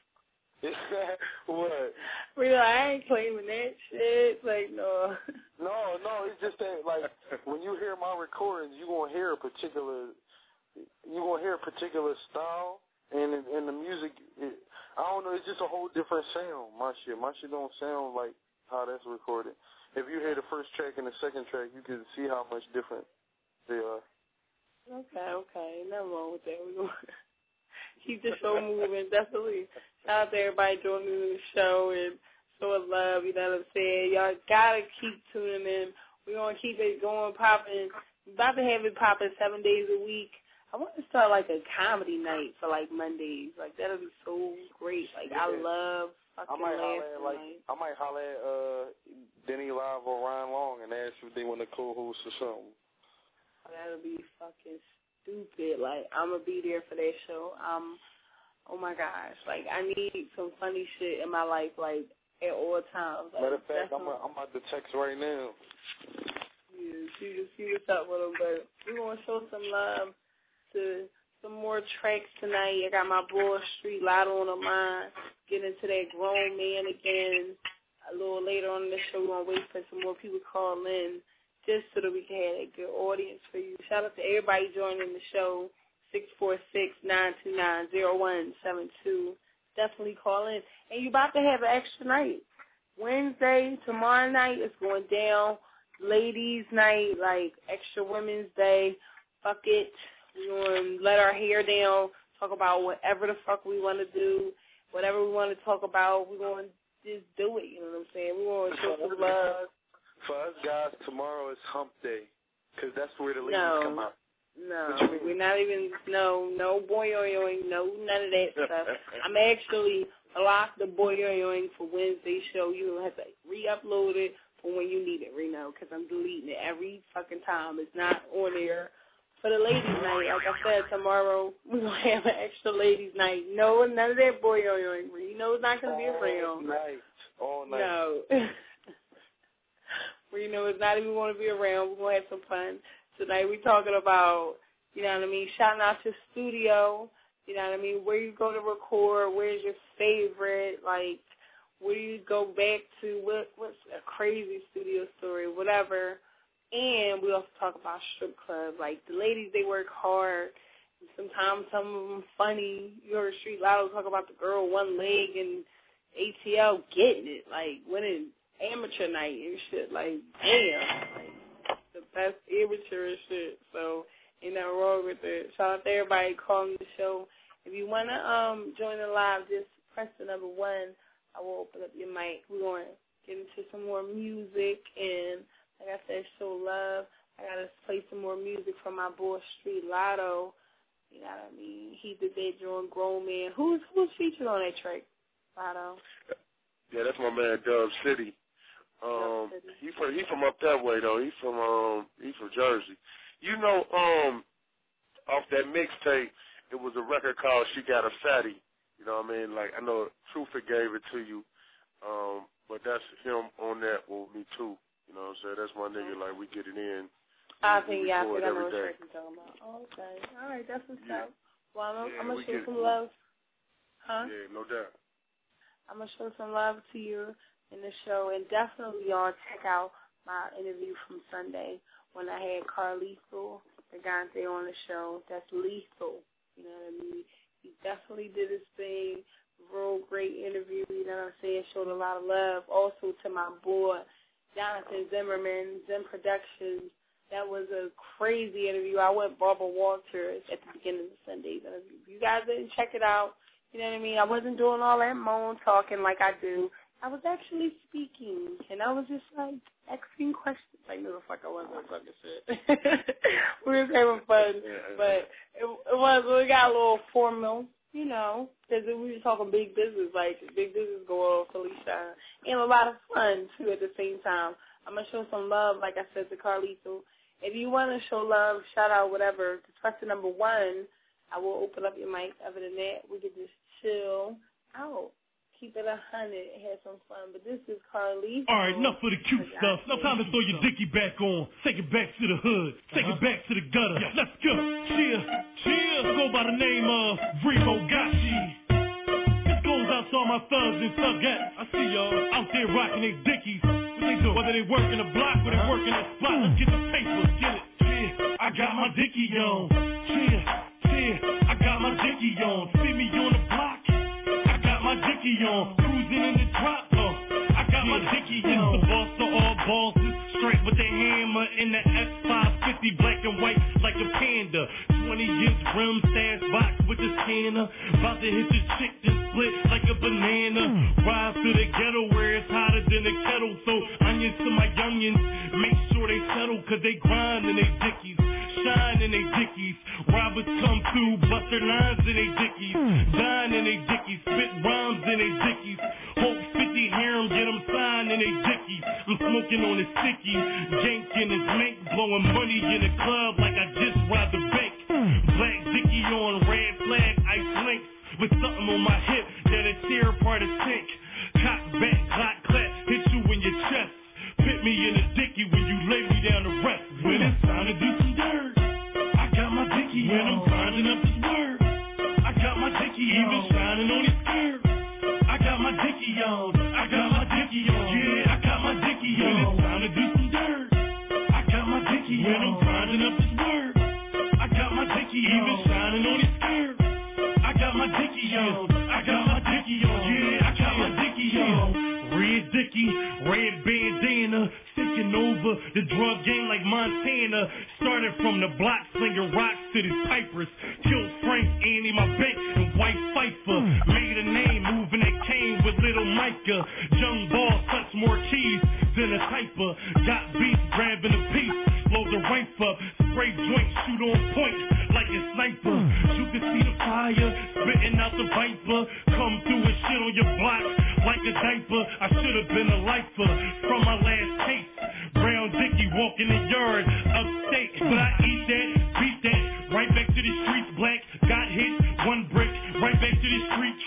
What? Reno, I ain't claiming that shit. Like, no. No, no, it's just that, like, when you hear my recordings, you gonna hear a particular, you gonna hear a particular style, and and the music, it, I don't know, it's just a whole different sound. My shit, my shit don't sound like how that's recorded. If you hear the first track and the second track, you can see how much different they are. Okay, okay, nothing wrong with that. We gonna keep the show moving, definitely. Shout out to everybody joining the show and showing love, you know what I'm saying? Y'all gotta keep tuning in. We're gonna keep it going, popping. About to have it popping seven days a week. I want to start like a comedy night for like Mondays. Like that'll be so great. Like I love fucking I might holler laughing. at, like, I might holler at uh, Denny Live or Ryan Long and ask if they want to co-host or something. That'll be fucking stupid. Like I'm gonna be there for that show. Um, oh my gosh, like I need some funny shit in my life, like at all times. Like, Matter of fact, I'm, a, I'm about to text right now. Yeah, see, see what's up with them, but we're gonna show some love to some more tracks tonight. I got my boy Street Lotto on the line. Get into that grown man again. A little later on in the show, we're gonna wait for some more people to call in, just so that we can have a good audience for you. Shout out to everybody joining the show, six four six, nine two nine, zero one seven two. Definitely call in. And you're about to have an extra night. Wednesday, tomorrow night, is going down. Ladies' night, like extra Women's Day. Fuck it. We're going to let our hair down, talk about whatever the fuck we want to do, whatever we want to talk about. We're going to just do it, you know what I'm saying? We're going to show some love. For us guys, tomorrow is hump day, because that's where the ladies no, come out. No, we're not even, no, no boy-yo-yoing, no, none of that stuff. I'm actually locked the boy-yo-yoing for Wednesday's show. You don't have to re-upload it for when you need it, Reno, because I'm deleting it every fucking time. It's not on there for the ladies' night. Like I said, tomorrow we're going to have an extra ladies' night. No, none of that boy yo yo. You know it's not going to be a free All night. All night. No. Well, you know, it's not even going to be around. We're going to have some fun. Tonight we're talking about, you know what I mean, shouting out your studio, you know what I mean, where you go to record, where's your favorite, like, where do you go back to, what, what's a crazy studio story, whatever. And we also talk about strip clubs. Like, the ladies, they work hard. Sometimes some of them funny. You heard Street Lotto talk about the girl one leg and A T L getting it, like, winning amateur night and shit. Like, damn. Like, the best amateur and shit. So, ain't nothing wrong with it. Shout out to everybody calling the show. If you want to um join the live, just press the number one. I will open up your mic. We're going to get into some more music. And, like I said, show love. I got to play some more music from my boy Street Lotto. You know what I mean? He did that during Grown Man. Who's who's featured on that track, Lotto? Yeah, that's my man Dub City. Um, Dub City. he from he from up that way though. He's from um he's from Jersey. You know, um, off that mixtape, it was a record called She Got a Fatty. You know what I mean? Like I know Trufa gave it to you, um, but that's him on that with me too. You know what I'm saying? That's my nigga. Like we get it in. I think yeah, I think I know what track you're talking about. Oh, okay, all right, that's what's yeah. up. Well, I'm, yeah, I'm gonna show some it. love. Huh? Yeah, no doubt. I'm gonna show some love to you in the show, and definitely y'all check out my interview from Sunday when I had Carlito Gigante on the show. That's lethal. You know what I mean? He definitely did his thing. Real great interview. You know what I'm saying? Showed a lot of love. Also to my boy Jonathan Zimmerman, Zim Productions. That was a crazy interview. I went Barbara Walters at the beginning of Sunday's interview. If you guys didn't check it out, you know what I mean? I wasn't doing all that moan talking like I do. I was actually speaking, and I was just, like, asking questions. Like, no, the fuck I wasn't fucking shit. We were having fun, but it, it was, we got a little formal, you know, because we were talking big business, like, big business going on, Felicia, and a lot of fun, too, at the same time. I'm going to show some love, like I said, to Carlito. If you want to show love, shout out, whatever, just press the number one. I will open up your mic. Other than that, we can just chill out. Keep it a hundred, have some fun. But this is Carlito. All right, enough of the cute stuff. Now time to throw your dicky back on. Take it back to the hood. Take uh-huh. it back to the gutter. Yeah. Let's go. Cheer, cheer. Go by the name of Remo Gachi. This goes out to all my thugs and thugettes. I see y'all out there rocking their dickies. What they do? Whether they work in the block or they work in the spot. Let's get the paper. Get it. Cheer. I got my dicky on. Cheer, cheer. I got my dicky on. See me on the block. My dicky on, cruising in the drop, oh, I got my dicky on. The boss of all bosses, straight with the hammer in the F five fifty, black and white like a panda. twenty inch rim stash box with the scanner, about to hit the chick and split like a banana. Ride to the ghetto where it's hotter than a kettle, so onions to my youngins, make sure they settle, cause they grind in they dickies. Shine in they dickies, robbers come through, bust their lines in they dickies, dine in they dickies, spit rhymes in they dickies, Hope fifty, hear them, get them signed in they dickies. I'm smoking on his sticky, janking his mink, blowing money in the club like I just robbed a bank. Black dicky on, red flag, ice links, with something on my hip that'll tear apart a sink. Cock back, clock clap, hit you in your chest. Pit me in the dicky when you lay me down to rest. When it's time to do some dirt, I got my dicky on. When I'm finding up his word, I got my dicky even shining on his skirt. I got my dicky on, I got my dicky on. Yeah, I got my dicky on. When it's time to do some dirt, I got my dicky on. When I'm finding up his word, I got my dicky even shining on his skirt. I got my dicky on, I got my dicky on. Yeah, I got my dicky on. Red dicky, red bandana, taking over the drug game like Montana. Started from the block, slinging rocks to these pipers. Killed Frank, Annie, my bank, and White Pfeiffer. Made a name, moving that cane with little Micah. Young ball, touch more keys than a typer. Got beats, grabbing a piece, load the ripe up. Spray joint, shoot on point like a sniper. You can see the fire, spitting out the viper. Come through and shit on your block like a diaper. I should have been a lifer from my last case. Brown Dicky walking the yard upstate, but I eat that, beat that,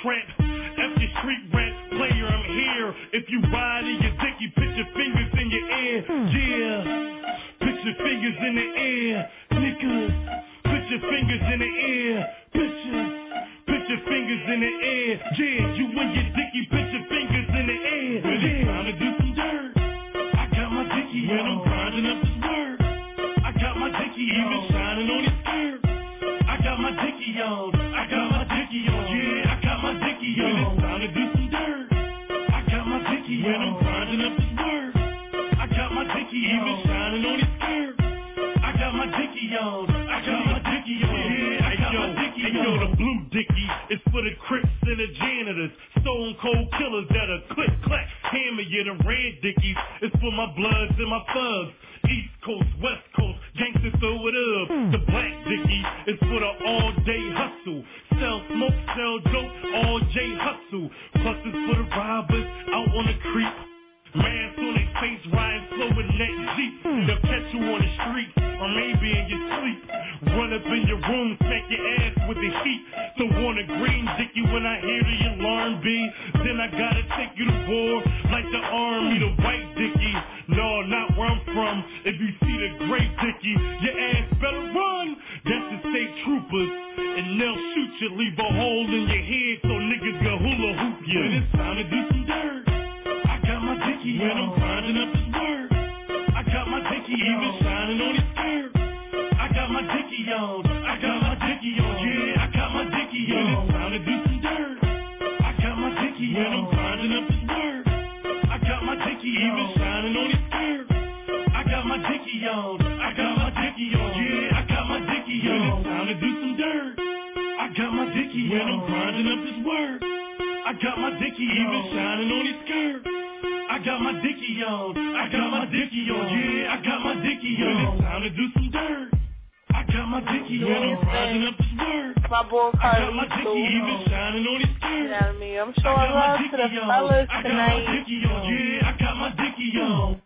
tramp. F your street rat player, I'm here. If you ride in your dicky, put your fingers in your air. Yeah, put your fingers in the air. Niggas, put your fingers in the air. Bitches, put your fingers in the air. Yeah, you and your dicky, put your fingers in the air. When it's time to do some dirt, I got my dicky when I'm grinding up this word. I got my dicky even shining on his skirt. I got my dicky on, I got my dicky on. Yeah, I got my dicky on. When it's time to do some dirt, I got my dicky when I'm grinding up this word. I got my dicky even shining on his skirt. I got my dicky on, I got my dicky on. Yeah, I got my dicky on. Hey, yo, the blue dicky is for the crips and the janitors, stone cold killers that'll click clack hammer you. The red dickies is for my bloods and my thugs. East Coast, West Coast, gangsters throw it up. The black dicky is for the all-day hustle. Sell smoke, sell dope, all-day hustle. Plus it's for the robbers out on the creek. Mask on their face, riding slow in that Jeep. They'll catch you on the street, or maybe in your sleep. Run up in your room, smack your ass with the heat. So want a green dicky when I hear the alarm beat. Then I gotta take you to war, like the army, the white dicky. No, not where I'm from. If you see the gray dicky, your ass better run. That's the state troopers, and they'll shoot you, leave a hole in your head so niggas can hula hoop you. When it's time to do some dirt, I got my dicky when I'm grinding up this word. I got my dicky even shining on his skirt. I got my dicky on, I got my dicky on. Yeah, I got my dicky on. When it's time to do some dirt, I got my dicky when I'm grinding up this word. I got my dicky even shining on his skirt. I got my dicky on, I got my dicky on. Yeah, I got my dicky on. When it's time to do some dirt, I got my dicky when I'm grinding up this word. I got my dicky even shining on his skirt. I got my dicky on, I got my dicky on. Yeah, I got my dicky on. When it's time to do some dirt, I got my dicky when I'm grinding up this word. My boy I got my dicky even shining on his skirt. You know what I mean? I'm showing love to the fellas I got tonight. my dicky on. Yeah, I got my dicky on.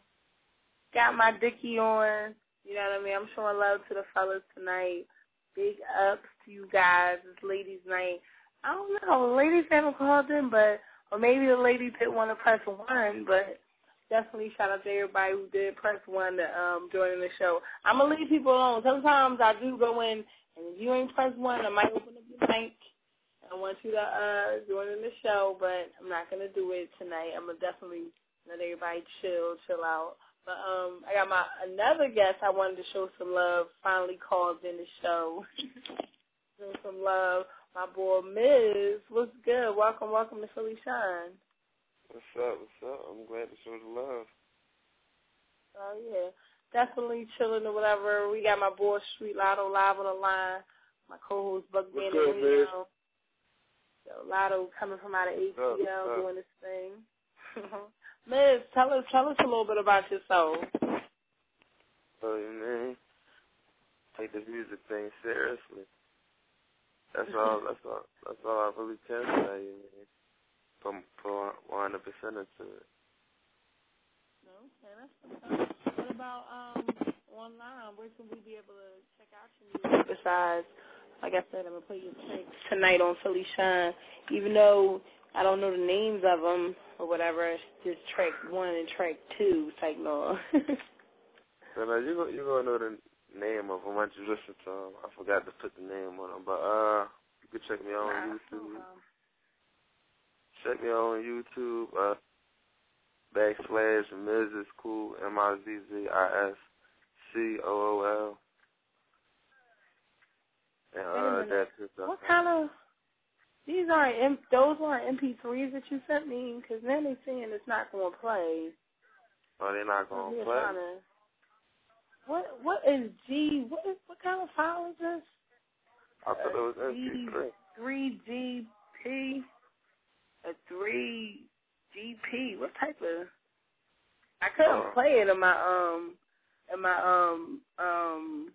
Got my dicky on. You know what I mean? I'm showing love to the fellas tonight. Big ups to you guys. It's ladies' night. I don't know. The ladies haven't called in, but or maybe the ladies didn't want to press one, but definitely shout out to everybody who did press one to um join the show. I'm gonna leave people alone. Sometimes I do go in, and if you ain't press one, I might open up your mic. I want you to uh join in the show, but I'm not gonna do it tonight. I'm gonna definitely let everybody chill, chill out. But um, I got my another guest I wanted to show some love. Finally called in the show. Show some love. My boy Miz, what's good? Welcome, welcome to Philly Shine. What's up? What's up? I'm glad to show the love. Oh yeah, definitely chilling or whatever. We got my boy Street Lotto live on the line. My co-host Buck What's Bannon good, Reno. So Lotto coming from out of A T L What's up? doing this thing. Miz, tell us, tell us a little bit about yourself. So you mean, take this music thing seriously. That's all. That's all. That's all I really can say. You mean, put put one hundred percent into it. Okay, that's what's up. What about um online? Where can we be able to check out your music? Besides, like I said, I'm gonna play your tracks tonight on Philly Shine. Even though I don't know the names of them or whatever, it's just track one and track two. It's like no. So now you go, you gonna know the name of them once you listen to them. I forgot to put the name on them, but uh, you can check me out on YouTube. Check me out on YouTube. Uh, backslash Miz is cool. M I Z Z I S C O O L. And uh, that's it. What kind of? These aren't M, those aren't M P threes that you sent me, because then they saying it's not going to play. Oh, they're not going to play. To, what what is G? What is what kind of file is this? I thought it was M P three. Three G P. A three G P. What type of? I couldn't uh, play it in my um in my um um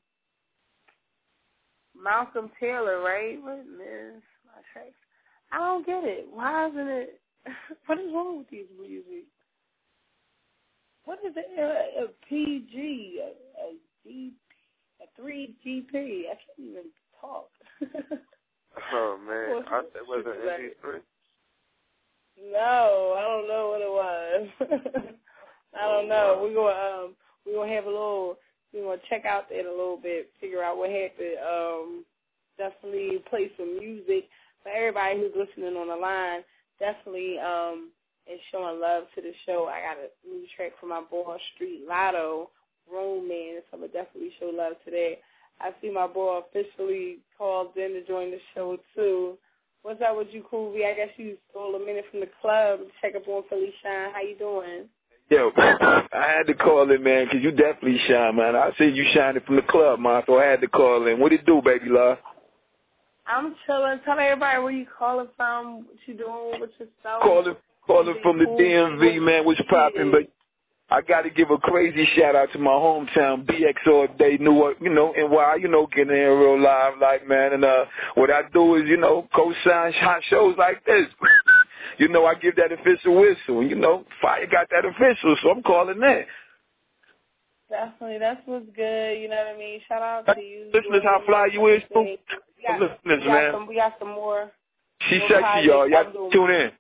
Malcolm Taylor, right? What is my tracks? I don't get it. Why isn't it? What is wrong with these music? What is it? A, a P G, a, a G, a three G P. I can't even talk. Oh man, I said, was it M P three? No, I don't know what it was. I don't know. We're gonna um we're gonna have a little we're gonna check out that a little bit, figure out what happened. Um definitely play some music. For everybody who's listening on the line, definitely um is showing love to the show. I got a new track from my boy Street Lotto, Romance. I'm gonna definitely show love to that. I see my boy officially called in to join the show too. What's up with you, Cool V? I guess you stole a minute from the club to check up on Philly Shine. How you doing? Yo, I had to call in, man, 'cause you definitely shine, man. I see you shining from the club, man, so I had to call in. What it do, baby love? I'm chilling. Tell everybody where you calling from, what you doing, what yourself. Calling, calling from the D M V, man. What's popping? But I got to give a crazy shout out to my hometown, B X all day, Newark, you know, N Y, you know, getting in real live, like, man. And uh, what I do is, you know, co-sign hot shows like this. You know, I give that official whistle. You know, Fire got that official, so I'm calling that. Definitely, that's what's good. You know what I mean? Shout out to you. Listeners, how fly you is, too? We got, Listeners, we got man. Some, we got some more. She more sexy, y'all. Y'all tune in.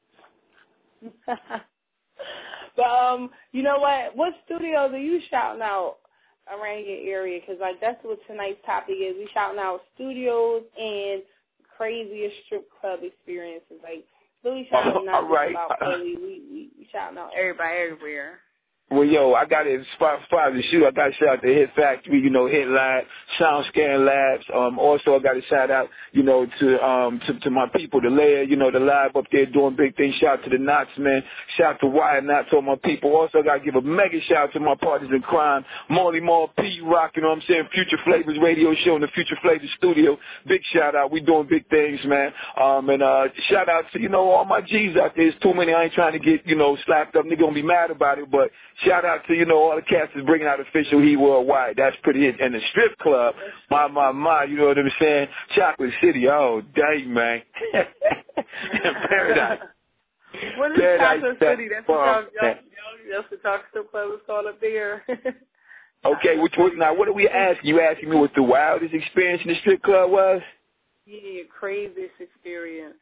But, um, you know what? What studios are you shouting out around your area? Because, like, that's what tonight's topic is. We shouting out studios and craziest strip club experiences. Like, Philly Shine is not All right. just about Philly. We, we, we shouting out everybody everywhere. Well, yo, I got it spot spot to shoot. I got to shout out to Hit Factory, you know, Hit Lab, SoundScan Labs. Um, also, I got to shout out, you know, to um to, to my people, the Layer, you know, the Lab up there doing big things. Shout out to the Knots, man. Shout out to Wire Knots, all my people. Also, I got to give a mega shout out to my partners in crime, Marley Marl, P Rock, you know what I'm saying, Future Flavors Radio Show in the Future Flavors Studio. Big shout out. We doing big things, man. Um, and uh, shout out to, you know, all my G's out there. There's too many. I ain't trying to get, you know, slapped up. Nigga gonna be mad about it, but shout out to, you know, all the cats is bringing out official He Worldwide. That's pretty it. And the strip club, my, my, my, you know what I'm saying? Chocolate City, oh, dang, man. Paradise. What is Paradise, Chocolate that City? That's farm, what y'all, y'all, y'all, that's what y'all strip club is called up there. Okay, which was, now what are we asking? You asking me what the wildest experience in the strip club was? Yeah, your craziest experience.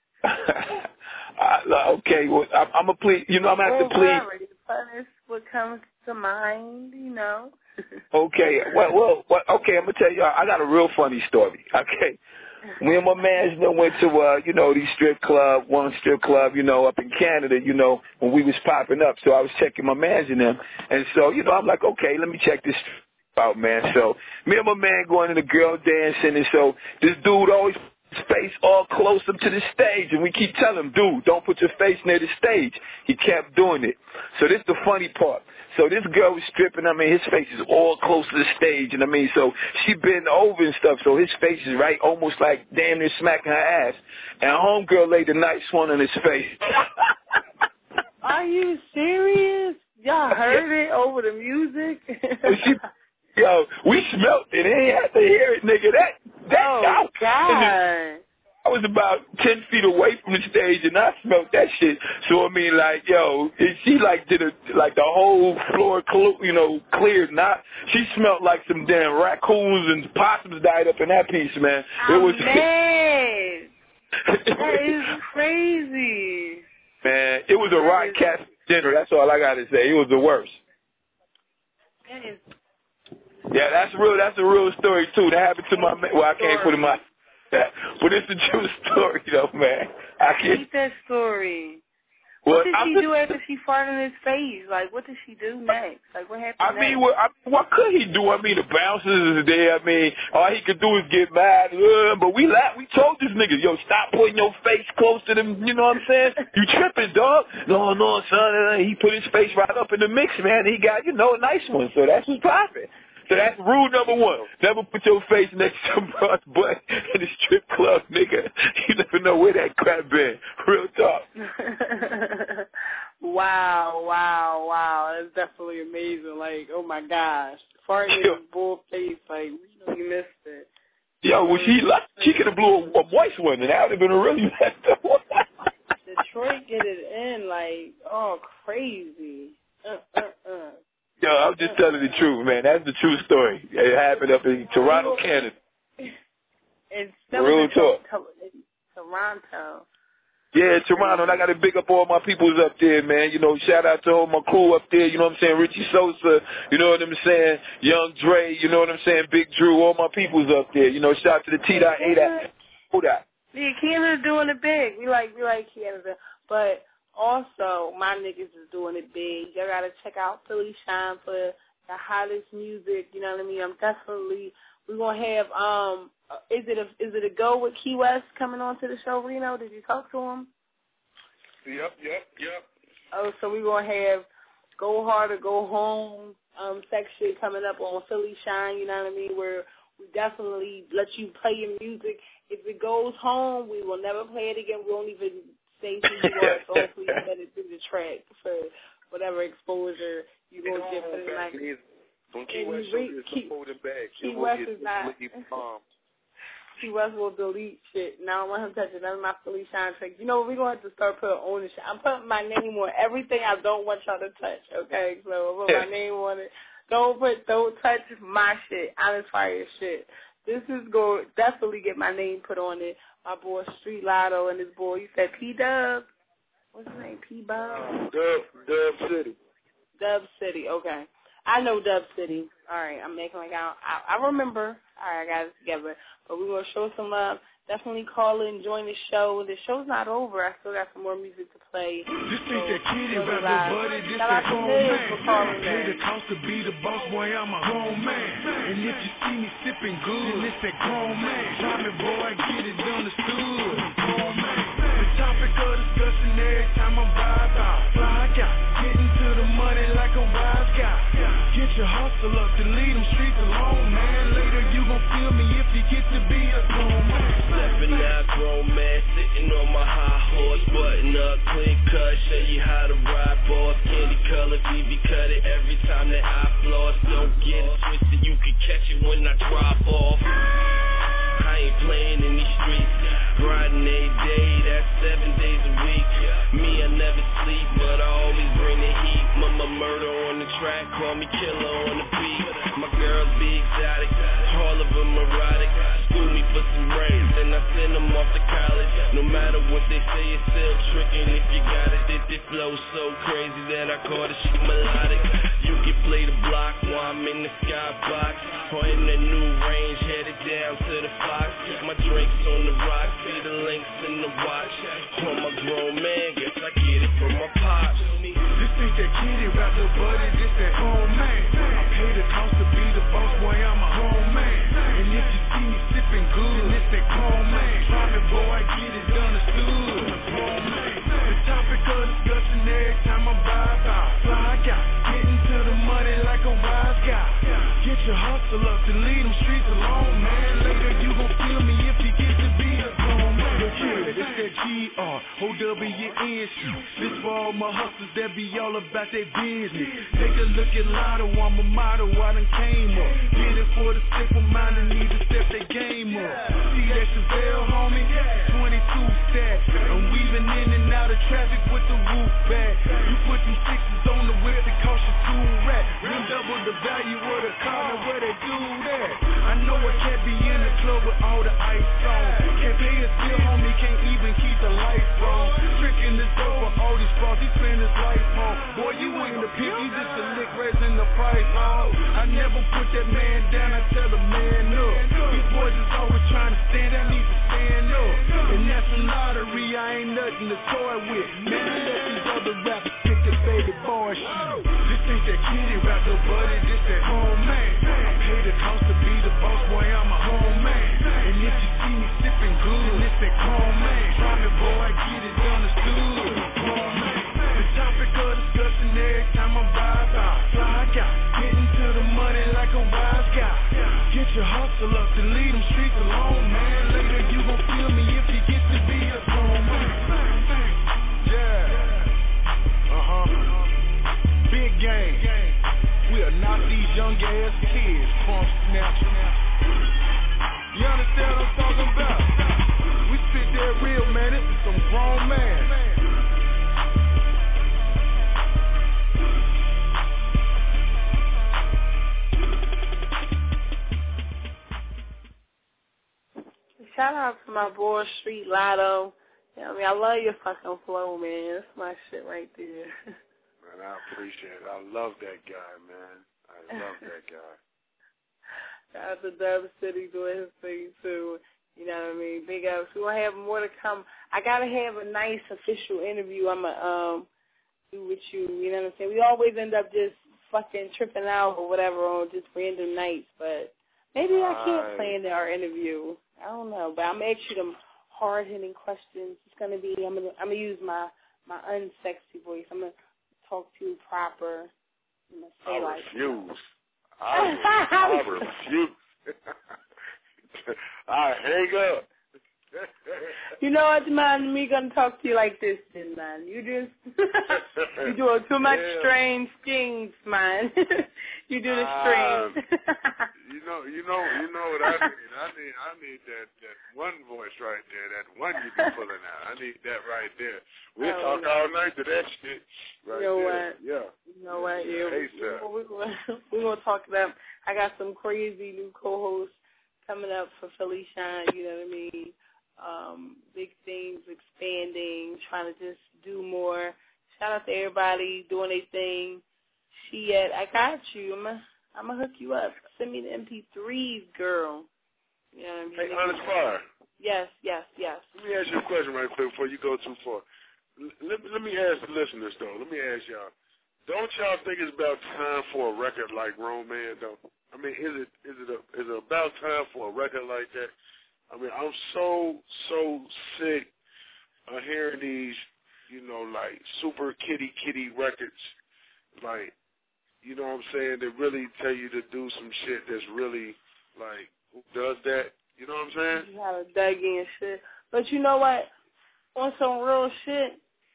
uh, okay, well, I'm, I'm a plead. You know, I'm gonna have to plead. Punish what comes to mind, you know. Okay, well, well, well, okay, I'm gonna tell y'all. I got a real funny story. Okay, me and my man went to, uh, you know, these strip club, one strip club, you know, up in Canada, you know, when we was popping up. So I was checking my mans and them, and so, you know, I'm like, okay, let me check this out, man. So me and my man going to the girl dancing, and so this dude always his face all close up to the stage, and we keep telling him, dude, don't put your face near the stage. He kept doing it. So this is the funny part. So this girl was stripping, I mean, his face is all close to the stage, and I mean, so she bent over and stuff, so his face is right, almost like damn near smacking her ass. And homegirl laid the nice one on his face. Are you serious? Y'all heard it over the music? she, yo, we smelt it. They ain't have to hear it, nigga. That, that, oh, I, God. I was about ten feet away from the stage, and I smelled that shit. So, I mean, like, yo, it, she, like, did a, like, the whole floor, cl- you know, cleared. Not, she smelled like some damn raccoons and possums died up in that piece, man. I'm it was, mad. That is crazy. Man, it was a rock cat dinner. That's all I got to say. It was the worst. That is. Yeah, that's real. That's a real story, too. That happened to my man. Well, I can't put it in my... But it's a true story, though, man. I can't. Hate that story. Well, What did I'm she just, do after she farted in his face? Like, what did she do next? Like, what happened I next? mean, what, I mean, what could he do? I mean, the bouncers is there. I mean, all he could do is get mad. Uh, but we laugh. We told this nigga, yo, stop putting your face close to them. You know what I'm saying? You tripping, dog. No, no, son. He put his face right up in the mix, man. He got, you know, a nice one. So that's what's popping. So that's rule number one. Never put your face next to somebody's butt in a strip club, nigga. You never know where that crap been. Real talk. Wow, wow, wow. That's definitely amazing. Like, oh, my gosh. Farting in his bull face, like, you know, you missed it. Yo, well, she, like, she could have blew a, a moist one, and that would have been a really messed up one. Detroit get it in, like, oh, crazy. Uh, uh, uh. Yo, I'm just telling the truth, man. That's the true story. It happened up in Toronto, Canada. It's still Real in talk. Toronto, Toronto. Yeah, Toronto, and I got to big up all my peoples up there, man. You know, shout out to all my crew up there, you know what I'm saying? Richie Sosa, you know what I'm saying? Young Dre, you know what I'm saying? Big Drew, all my peoples up there. You know, shout out to the T dot A dot. Who that? Yeah, Canada's doing it big. We like we like Canada. But also, my niggas is doing it big. Y'all got to check out Philly Shine for the hottest music, you know what I mean? I'm definitely, we're going to have, um, is it a is it a go with Key West coming on to the show, Reno? Did you talk to him? Yep, yep, yep. Oh, so we're going to have Go Hard or Go Home um, section coming up on Philly Shine, you know what I mean, where we definitely let you play your music. If it goes home, we will never play it again. We won't even say who you are, so hopefully you let it through the track for whatever exposure you're going to get for the night. When Key West is holding back, Key West is not. Key West will delete shit, and I don't want him touching none of my Philly Shine tracks. You know what? We're going to have to start putting ownership. I'm putting my name on everything I don't want y'all to touch, okay? So I put my name on it. Don't put, don't touch my shit. Honest Fire shit. This is going to definitely get my name put on it. My boy Street Lotto and his boy, you said P-Dub? What's his name? P-Bub? Dub, Dub City. Dub City, okay. I know Dub City. All right, I'm making like I, I, I remember. All right, I got it together. But we're going to show some love. Definitely call in, join the show. The show's not over. I still got some more music to play. This so, ain't that kitty rap, buddy. This shout out that to grown Liz man. for calling Pay in. the cost to be the boss, boy, I'm a grown man. And if you see me sipping good, then it's that grown man. Try me, boy, get it understood. Grown man. The topic of discussion every time I vibe out. Fly guy, getting to the money like a wise guy. Get your hustle up to lead them streets alone, man. Later you gon' feel me if you get to be a grown man. Stepping out, grown man, sitting on my high horse, button up, clean cut, show you how to ride boss. Candy color, V V cut it every time that I floss. Don't get it twisted, you can catch it when I drop off. I ain't playing in these streets, grinding every day, that's seven days a week. Me, I never sleep, but I always bring the heat. Mama murder on the track, call me killer on the beat. My girls be exotic, all of them erotic. School me for some brains, then I send them off to college. No matter what they say, it's still tricking. If you got it, it, it flows so crazy that I call the shit melodic. You can play the block while I'm in the skybox, or in the new range, headed down to the Fox. My drinks on the rock, see the links in the watch. For my grown man, guess I get it from my pops. This ain't that kitty rap, little buddy, this that grown man. I pay the cost to be the boss, boy, I'm a grown man. And if you see me sipping good, then it's that grown man. Try me, boy, get it understood. Grown man. The topic of discussion every time I vibe out. Fly guy, getting to the money like a wise guy. Get your hustle up to lead them streets alone, man. Later you gon' feel me if you get to be a grown man. Yo, kid, it's that G R O W N shit. This for all my hustlers that be all about their business. Take a look at Lotto, I'm a model, I done came up. Get it for the simple minded, need to step their game up. See that Chevelle, homie? twenty-two stacks. I'm weaving in and out of traffic with the roof back. You put them sixes on the whip, it cost you two racks. Then double the value of the car, now where they do that? I know I can't be in the club with all the ice on. Can't pay a bill, homie, can't even keep the lights on. Tricking the dough for all these frauds, he spend his life on. Boy, you ain't the pimp, you just a lick raising the price on. I never put that man down, I tell the man up. These boys is always trying to stand, I need to stand up. And that's a lottery, I ain't nothing to toy with. Man, I let these other rappers pick the baby boy shit. This ain't that kitty rap, little buddy, this that home man. I pay the cost to be the boss, boy, I'm a home man. And if you see me sipping good, then it's that grown man. Try me, boy, get it understood. Grown man. The topic of discussion every time I vibe out. Fly guy, getting to the money like a wise guy. Get your hustle up to lead them streets alone, man. Later you gon' feel me if you get to be a grown man. Yeah. Uh-huh. Big game. We are not these young ass kids from Snapchat. You understand what I'm talking about? We sit there real, man. This is some grown man. Shout out to my boy Street Lotto. You know what I mean? I love your fucking flow, man. That's my shit right there. Man, I appreciate it. I love that guy, man. I love that guy. Shout out to Dub City doing his thing, too. You know what I mean? Big ups. We're going to have more to come. I got to have a nice official interview I'm going to um, do with you. You know what I'm saying? We always end up just fucking tripping out or whatever on just random nights, but maybe I can't plan our interview. I don't know, but I'm going to ask you them hard-hitting questions. It's going to be, I'm going to I'm gonna use my, my unsexy voice. I'm going to talk to you proper. I'm gonna say I like, refuse. I, I refuse. I hang up. You know what, man? Me gonna talk to you like this, then, man. You just you doing too much yeah. strange things, man. You do the um, strange. you know, you know, you know what I need. I need, I need that that one voice right there. That one you be pulling out. I need that right there. We'll oh, talk no. all night to that shit. Right you know there. what? Yeah. You know what? Yeah, yeah. we, we, we, we gonna talk about. I got some crazy new co-hosts coming up for Philly Shine. You know what I mean? Um, big things, expanding, trying to just do more. Shout out to everybody doing their thing. She at, I got you. I'm gonna I'm gonna hook you up. Send me the M P threes, girl. You know what I mean? Hey, Honest Fire. Yes, yes, yes. Let me ask you a question right quick before you go too far. Let, let me ask the listeners, though. Let me ask y'all. Don't y'all think it's about time for a record like Grown Man, though? I mean, is it is it a, is it about time for a record like that? I mean, I'm so, so sick of hearing these, you know, like super kitty kitty records. Like, you know what I'm saying? They really tell you to do some shit that's really, like, who does that? You know what I'm saying? You have a dug in shit. But you know what? On some real shit,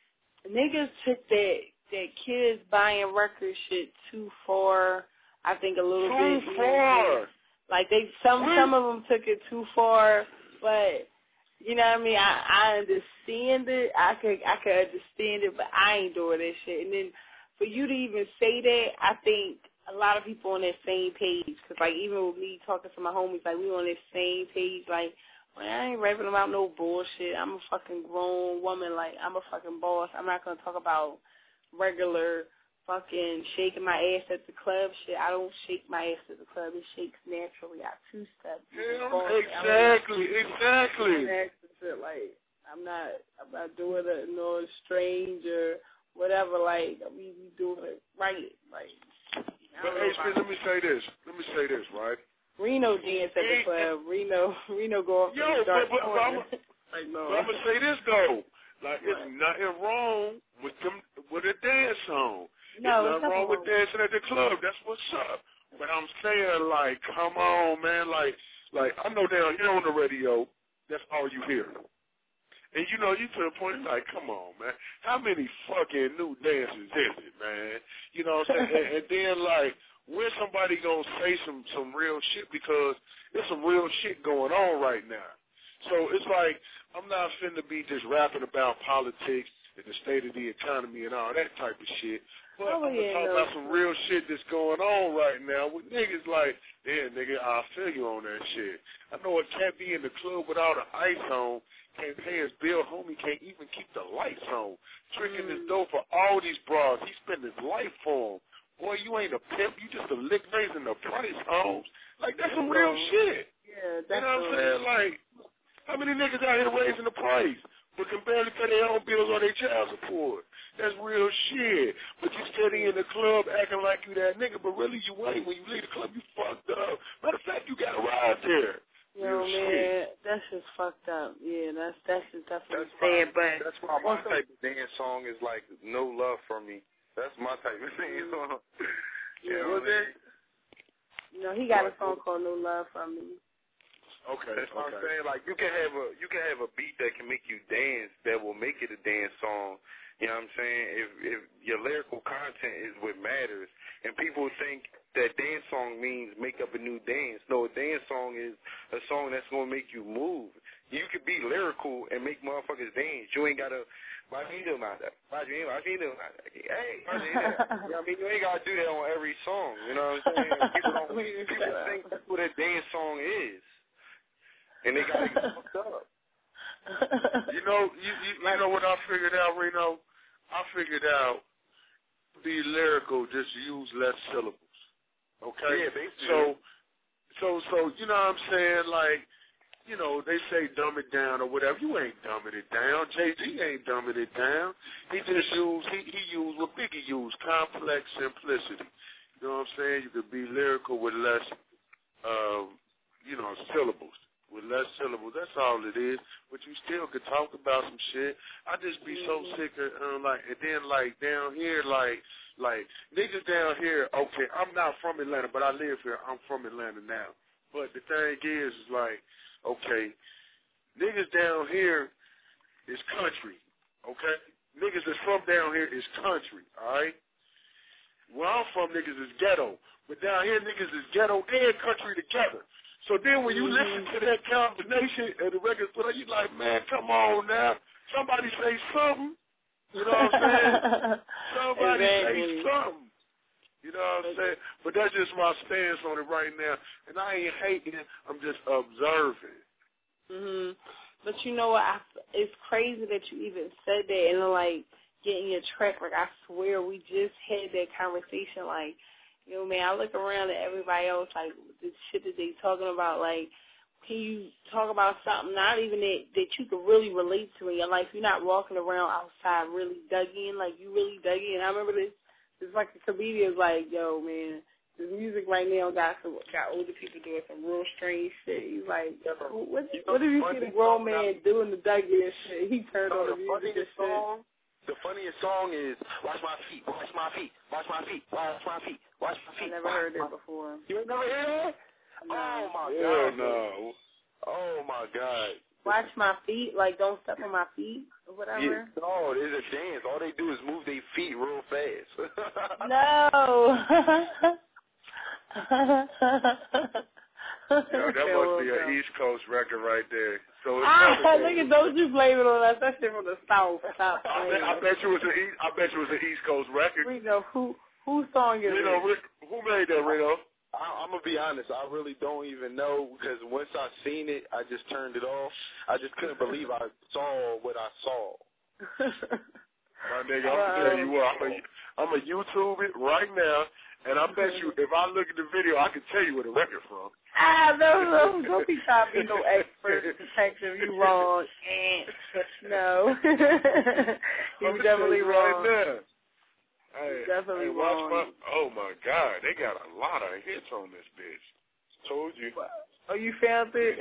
niggas took that, that kids buying record shit too far. I think a little too bit. Too far. Like they, some some of them took it too far, but you know what I mean. I I understand it. I could I could understand it, but I ain't doing that shit. And then for you to even say that, I think a lot of people on that same page. Cause like even with me talking to my homies, like we on that same page. Like, man, I ain't rapping about no bullshit. I'm a fucking grown woman. Like I'm a fucking boss. I'm not gonna talk about regular fucking shaking my ass at the club shit. I don't shake my ass at the club. It shakes naturally. I two-step. Yeah, exactly, exactly. Shit. Like, I'm not, I'm not doing it no strange or whatever. Like, we, we doing it right. Like, but H P, let me say this. Let me say this, right? Reno dance at the club. Reno, Reno go up Yo, to the dark but, but, but I'm, like, no. but I'm gonna say this though. Like, right. It's nothing wrong with them with a dance song. No, There's nothing wrong with dancing at the club. That's what's up. But I'm saying, like, come on, man. Like, like I know down here on the radio, that's all you hear. And, you know, you to the point, like, come on, man. How many fucking new dances is it, man? You know what I'm saying? and, and then, like, when somebody going to say some, some real shit because there's some real shit going on right now. So it's like I'm not finna be just rapping about politics and the state of the economy and all that type of shit. But oh, I'm going to yeah, talk no. about some real shit that's going on right now with niggas like, yeah, nigga, I feel you on that shit. I know a cat be in the club without an ice on, can't pay his bill, homie can't even keep the lights on. Tricking his dough for all these bras. He spend his life for them. Boy, you ain't a pimp. You just a lick raising the price, homes. Like, that's some real shit. Yeah, that's You know what I'm saying? Like, how many niggas out here raising the price but can barely pay their own bills or their child support? That's real shit. But you steady in the club acting like you that nigga, but really you ain't. When you leave the club, you fucked up. Matter of fact, you got to ride there. Yo, real man, shit. that's just fucked up. Yeah, that's that's just definitely that's sad, my, but that's why my type of dance song is like No Love From Me. That's my type of thing. Yeah, you know what I mean? You know, he got a song called No Love From Me. Okay, that's what okay. I'm saying. Like you can have a you can have a beat that can make you dance that will make it a dance song. You know what I'm saying? If if your lyrical content is what matters, and people think that dance song means make up a new dance. No, a dance song is a song that's gonna make you move. You could be lyrical and make motherfuckers dance. You ain't gotta. Why you doing that? Why you why you doing that? Hey, why you doing that? You know what I mean? You ain't gotta do that on every song. You know what I'm saying? People don't. People think that's what a dance song is. And they got to get fucked up. You know, you, you, you know what I figured out, Reno? I figured out be lyrical, just use less syllables. Okay? Yeah, basically. So, so, so, you know what I'm saying? Like, you know, they say dumb it down or whatever. You ain't dumbing it down. Jay-Z ain't dumbing it down. He just used, he, he used what Biggie used, complex simplicity. You know what I'm saying? You could be lyrical with less, um, you know, syllables. With less syllables, that's all it is. But you still could talk about some shit. I just be so sick of, um, like, and then, like, down here, like, like, niggas down here, okay, I'm not from Atlanta, but I live here. I'm from Atlanta now. But the thing is, is like, okay, niggas down here is country, okay? Niggas that's from down here is country, all right? Where I'm from, niggas is ghetto. But down here, niggas is ghetto and country together. So then when you listen to that combination of the record player, you like, man, come on now. Somebody say something. You know what I'm saying? Somebody exactly. say something. You know what I'm saying? But that's just my stance on it right now. And I ain't hating it. I'm just observing. Mhm. But you know what? I, it's crazy that you even said that and like getting your track. Like I swear, we just had that conversation. Like, you know, man, I look around at everybody else, like the shit that they talking about. Like, can you talk about something not even that that you can really relate to in your life? You're not walking around outside really dug in, like you really dug in. I remember this. It's like the comedian's like, yo, man, the music right now got some got older people doing some real strange shit. He's like, yo, what, what did you see the grown man doing the dug in shit? He turned on the music and shit. The funniest song is Watch My Feet, Watch My Feet, Watch My Feet, Watch My Feet, Watch My Feet. I never heard that before. You ain't never heard that? No. Oh, my Yeah, God. no. Oh, my God. Watch my feet, like don't step on my feet or whatever. Yeah. No, it's a dance. All they do is move their feet real fast. No. Yeah, that must be an East Coast record right there. So it's ah, nigga, don't you blame it on us? That shit from the South. Stop I, bet, I bet you it was an East. I bet you it was an East Coast record. Reno, who whose song is Reno, it? who made that, Reno? I, I'm gonna be honest. I really don't even know because once I seen it, I just turned it off. I just couldn't believe I saw what I saw. My nigga, I'm gonna tell you what. I'm gonna I'm gonna YouTube it right now, and I bet you if I look at the video, I can tell you where the record from. Ah, no, no, don't be trying to be no expert detective. You wrong. No, you definitely wrong. Right now. Hey, definitely hey, watch wrong. my, oh my God, they got a lot of hits on this bitch. Told you. Oh, you found it?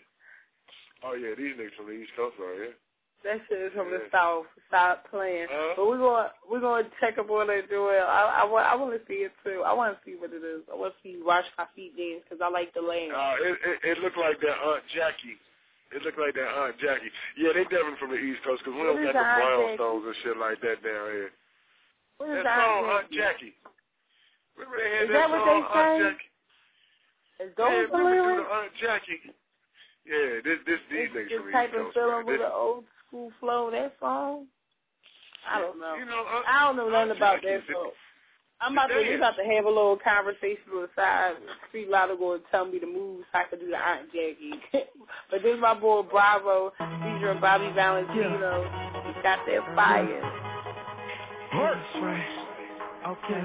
Oh yeah, these niggas from the East Coast right here. That shit is from yeah. the South. Stop playing. Uh-huh. But we're going we're going to check up on it, Joel. I I, want, I want to see it too. I want to see what it is. I want to see Watch My Feet dance because I like the land. Uh, it, it it looked like that Aunt Jackie. It looked like that Aunt Jackie. Yeah, they definitely from the East Coast because we What don't is got the Aunt brownstones and shit like that down here. What is That song, Aunt Aunt Jackie. Remember they had Is that, that what song, they Aunt say? Jackie? Is Yeah, those remember the do lyrics? the Aunt Jackie. Yeah, this this these This, niggas this from the type East of Coast. feeling man. with This- an old school flow, that song? I don't know. You know, Aunt, I don't know nothing Aunt about Jackie, that the- song. I'm about to, we about to have a little conversation on the side. Street Lotto going to tell me the moves so I can do the Aunt Jackie. But this is my boy Bravo, featuring Bobby Valentino. He got that fire. That's right. Okay.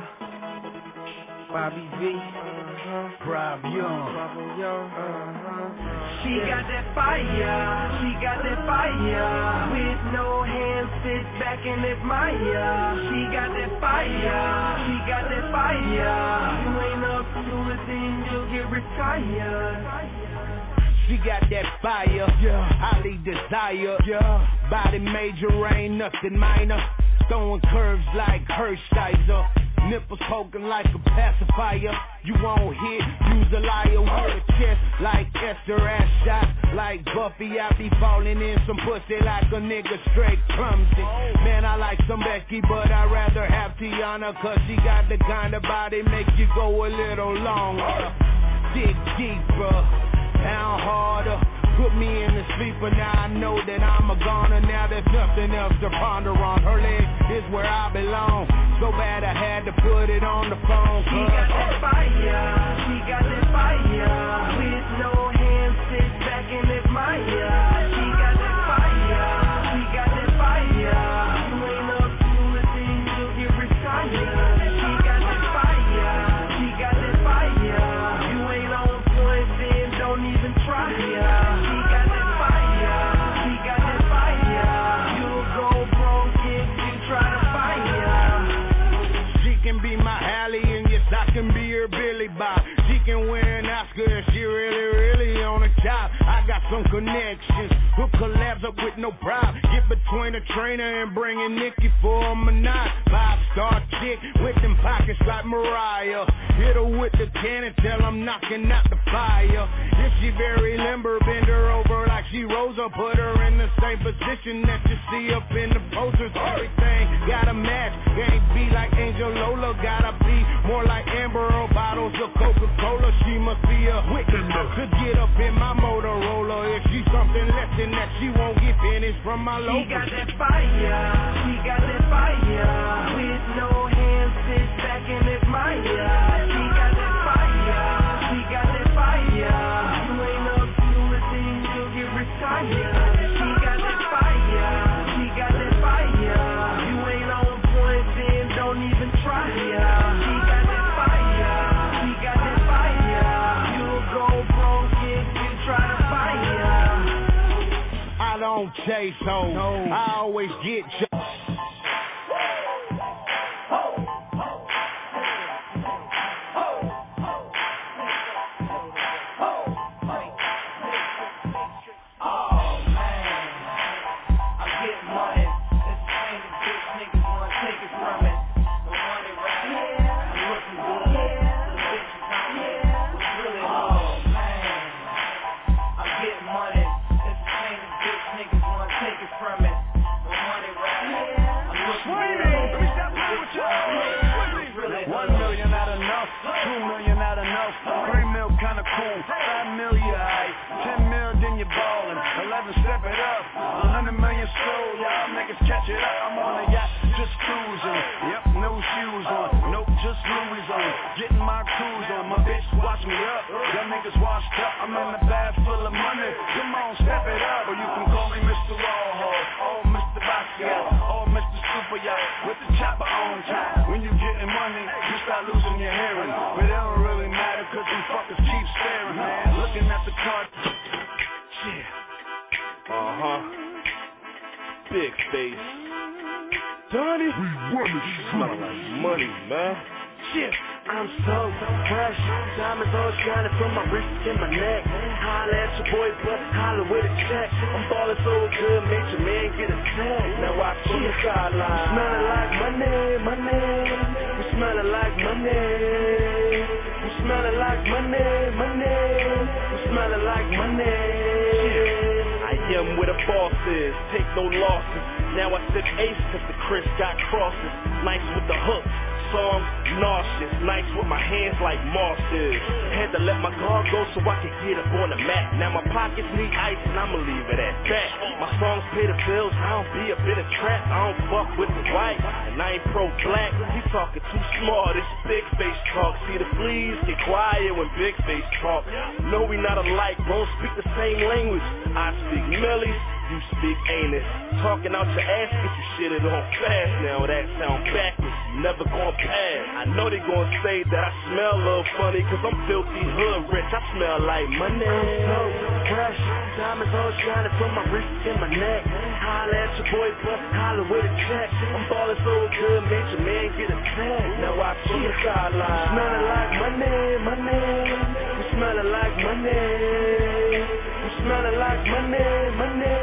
Bobby V. Uh-huh. Bravo Young. Bravo Young. Uh-huh. She got that fire. She got that fire. With no hands, sit back and admire. She got that fire. She got that fire. You ain't up to it, then you'll get retired. She got that fire, yeah. Highly desire, yeah. Body major, ain't nothing minor. Throwing curves like Hershiser. Nipples poking like a pacifier. You won't hit, use a liar with a chest like Esther ass shot. Like Buffy, I be falling in some pussy like a nigga straight clumsy. Man, I like some Becky, but I'd rather have Tiana, cause she got the kind of body make you go a little longer. Dig deeper, down harder. Put me in the sleeper, now I know that I'm a goner. Now there's nothing else to ponder on. Her leg is where I belong. So bad I had to put it on the phone. She got that fire, she got that fire. With no hands, sit back and admire. She got that fire. up with no bribe. Get between a trainer and bringing Nikki for a menage. Five-star chick with them pockets like Mariah. Hit her with the cannon, tell I'm knocking out the fire. If she very limber, bend her over like she Rosa. Put her in the same position that you see up in the posters. Everything gotta match, can't be like Angel Lola. Gotta be more like Amber or bottles of Coca-Cola. She must be a wicked to get up in my Motorola. If she's something less than that, she won't get finished from my local. She got that fire, she got that fire. With no hands, sit back and admire. She got that fire, she got that fire. You ain't up to a thing, you'll get retired. She got that fire, she got that fire. You ain't on point, then don't even try. She got that fire, she got that fire. You'll go broke if you try to fire. I don't chase hoes, no. I always get ch- catch it up, I'm on a yacht, just cruising. Yep, no shoes on, nope, just Louis on. Getting my cruise on, my bitch watch me up. Y'all niggas washed up, I'm in the bag full of money. Come on, step it up, or you can call me Mister Rawhorse, or Mister Basquiat, or Mister Super Yacht, with the chopper on top. When you getting money, you start losing your hearing. But it don't really matter, cause them fuckers keep staring, man. Looking at the card. Yeah. Uh-huh. Big face. Donnie, we running smelling like money, man. Shit. I'm so fresh, diamonds all shining from my wrist and my neck. Holla at your boy, but holla with a check. I'm ballin' so good, make your man get a check. Now I see the sideline, smelling like money, money. We smelling like money. We smelling like money, money. We smelling like money. I am where the boss is, take no losses. Now I sip ace cause the Chris got crosses. Nice with the hook, song nauseous. Nice with my hands like moss is. Had to let my guard go so I could get up on the mat. Now my pockets need ice and I'ma leave it at that. My songs pay the bills, I don't be a bit of trap. I don't fuck with the white, and I ain't pro-black. He talking too smart, it's big face talk. See the fleas get quiet when big face talk. No, we not alike, won't speak the same language. I speak millies, you speak anus. Talking out your ass, get you shitted on fast. Now that sound backwards, you never gon' pass. I know they gon' say that I smell a little funny, cause I'm filthy hood rich, I smell like money. I'm so fresh, diamonds all shining from my wrist and my neck. Holla at your boy, but holla with a check. I'm ballin' so good, make your man get a check. Now I see the sideline, smelling like money, money. We smelling like money. We smelling like money, money.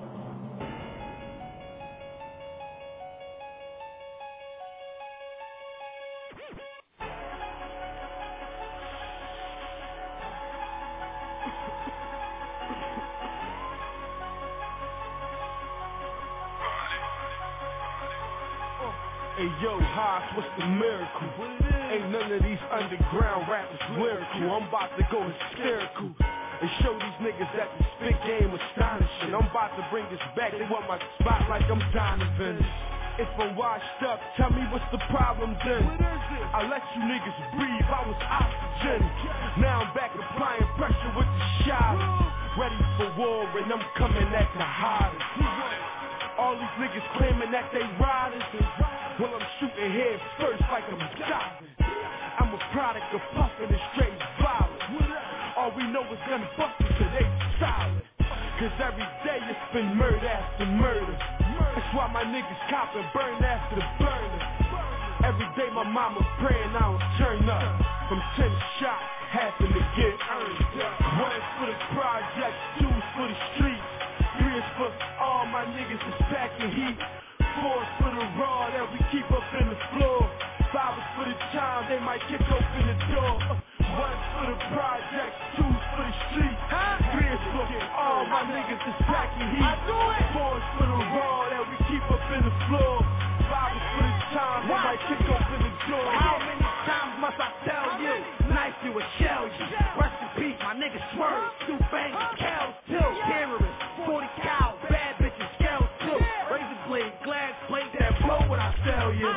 Hey yo, Haas, what's the miracle? Ain't none of these underground rappers lyrical. I'm about to go hysterical and show these niggas that the spit game astonishing. I'm about to bring this back, they want my spot like I'm Donovan. If I'm washed up, tell me what's the problem then. I let you niggas breathe, I was oxygen. Now I'm back applying pressure with the shot. Ready for war and I'm coming at the hardest. All these niggas claiming that they riders. Well, I'm shooting head first like I'm diving. I'm a product of puffin' and straight violence. All we know is gun busters and they solid. Cause every day it's been murder after murder. That's why my niggas cop and burn after the burner. Every day my mama praying I don't turn up. From ten shots, happen to get earned. One's for the project, two's for the streets. Three Three is for all my niggas that's packing heat. Four is for the raw that we keep up in the floor. Five is for the time they might kick open the door. One is for the project, two is for the street. Three is for all my niggas that's packing heat. Four is for the raw that we keep up in the floor. Five is for the time they might kick open the door. How many times must I tell you? Knife you or shell you. Rest in peace, my niggas swerve. Two bangs, cows too. Terrorists, forty cows, bad bitches, scales too. Razor blade, glass plate that blow when I sell you.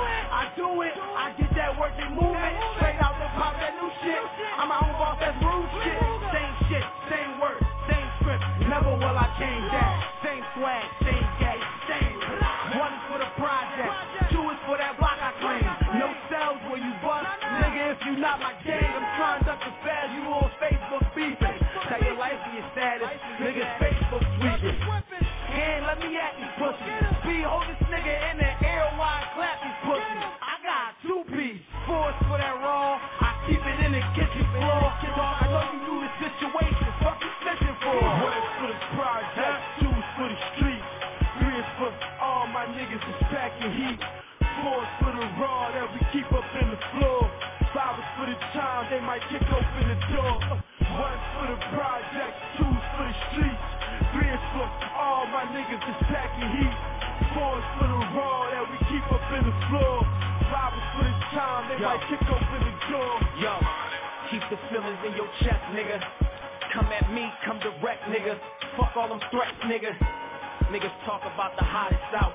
I do it, I get that working movement. Straight out to pop that new shit. I'm my own boss, that's rude shit. Same shit, same word, same script. Never will I change that. Same swag, same gay, same. One is for the project, two is for that block I claim. No cells where you bust, nigga. If you not my gang, I'm trying to duck the fast. You on Facebook beefing. Tell your life and your status, niggas Facebook tweaking. Hand, let me at these pussies. Be hold this nigga in the air while I clap these pussies. I got two piece, four is for that raw. I keep it in the kitchen floor. Dog, I know you knew the situation. Fuck you snitching for. One is for the project, two is for the streets. Three is for all my niggas that's packing heat. Four is for the raw that we keep up in the floor. Five is for the time they might kick open the door. One is for the project, two is for the streets. Three is for all my niggas that's packing heat. Four is for the raw that we keep up in the floor. Five is for the time they Yo. might kick open the door. Yo, keep the feelings in your chest, nigga. Come at me, come direct, nigga. Fuck all them threats, nigga. Niggas talk about the hottest out.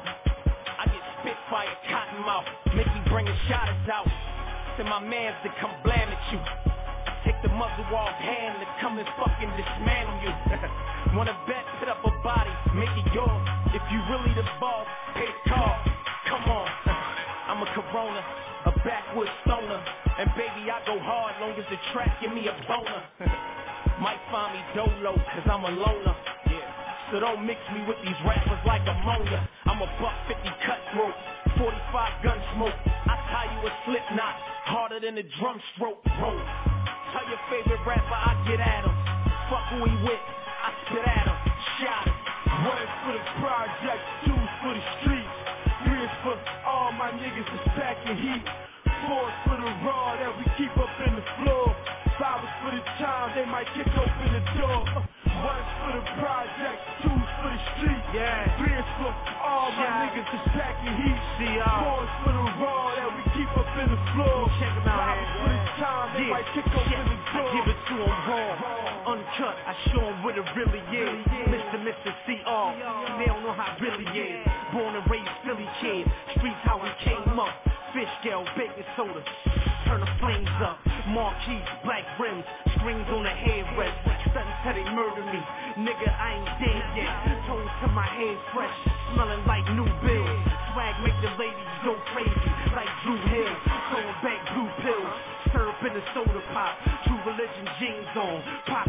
I get spitfire, cotton mouth. Make me bring a shot out. To my mans to come blam at you. Take the muzzle off hand to come and fucking dismantle you. Wanna bet, put up a body, make it yours. If you really the boss, pay the call. Come on. I'm a Corona, a backwoods stoner. And baby, I go hard long as the track give me a boner. Might find me dolo, cause I'm a loner. So don't mix me with these rappers like ammonia. I'm a buck fifty cutthroat, forty-five gun smoke. I tie you a slip knot, harder than a drum stroke. Roll. Tell your favorite rapper I get at him. Fuck who he with, I spit at him. Shot him. One is for the project, two is for the streets. Three is for all my niggas that's packing heat. Four is for the raw that we keep up in the floor. Five is for the time they might kick open the door. One is for the project, two is for the street. Yeah. Three is for all my yeah. niggas that's packing heat. Four is for the raw that we keep up in the floor. Check them out. Five is for the time they yeah. might kick open yeah. the door. I give it to them raw, uncut. I show them what it really is. Mister Mister C R, they don't know how it really is. Born and raised Philly kid, streets how we came up. Fish scale, baking soda, turn the flames up. Marquees, black rims, strings on the headrest. Stuntin' till they murder me, nigga I ain't dead yet. Tones to my head fresh, smelling like new bills. Swag make the ladies go crazy, like Drew Hill. Throwing back blue pills, syrup in a soda pop. True religion jeans on, pop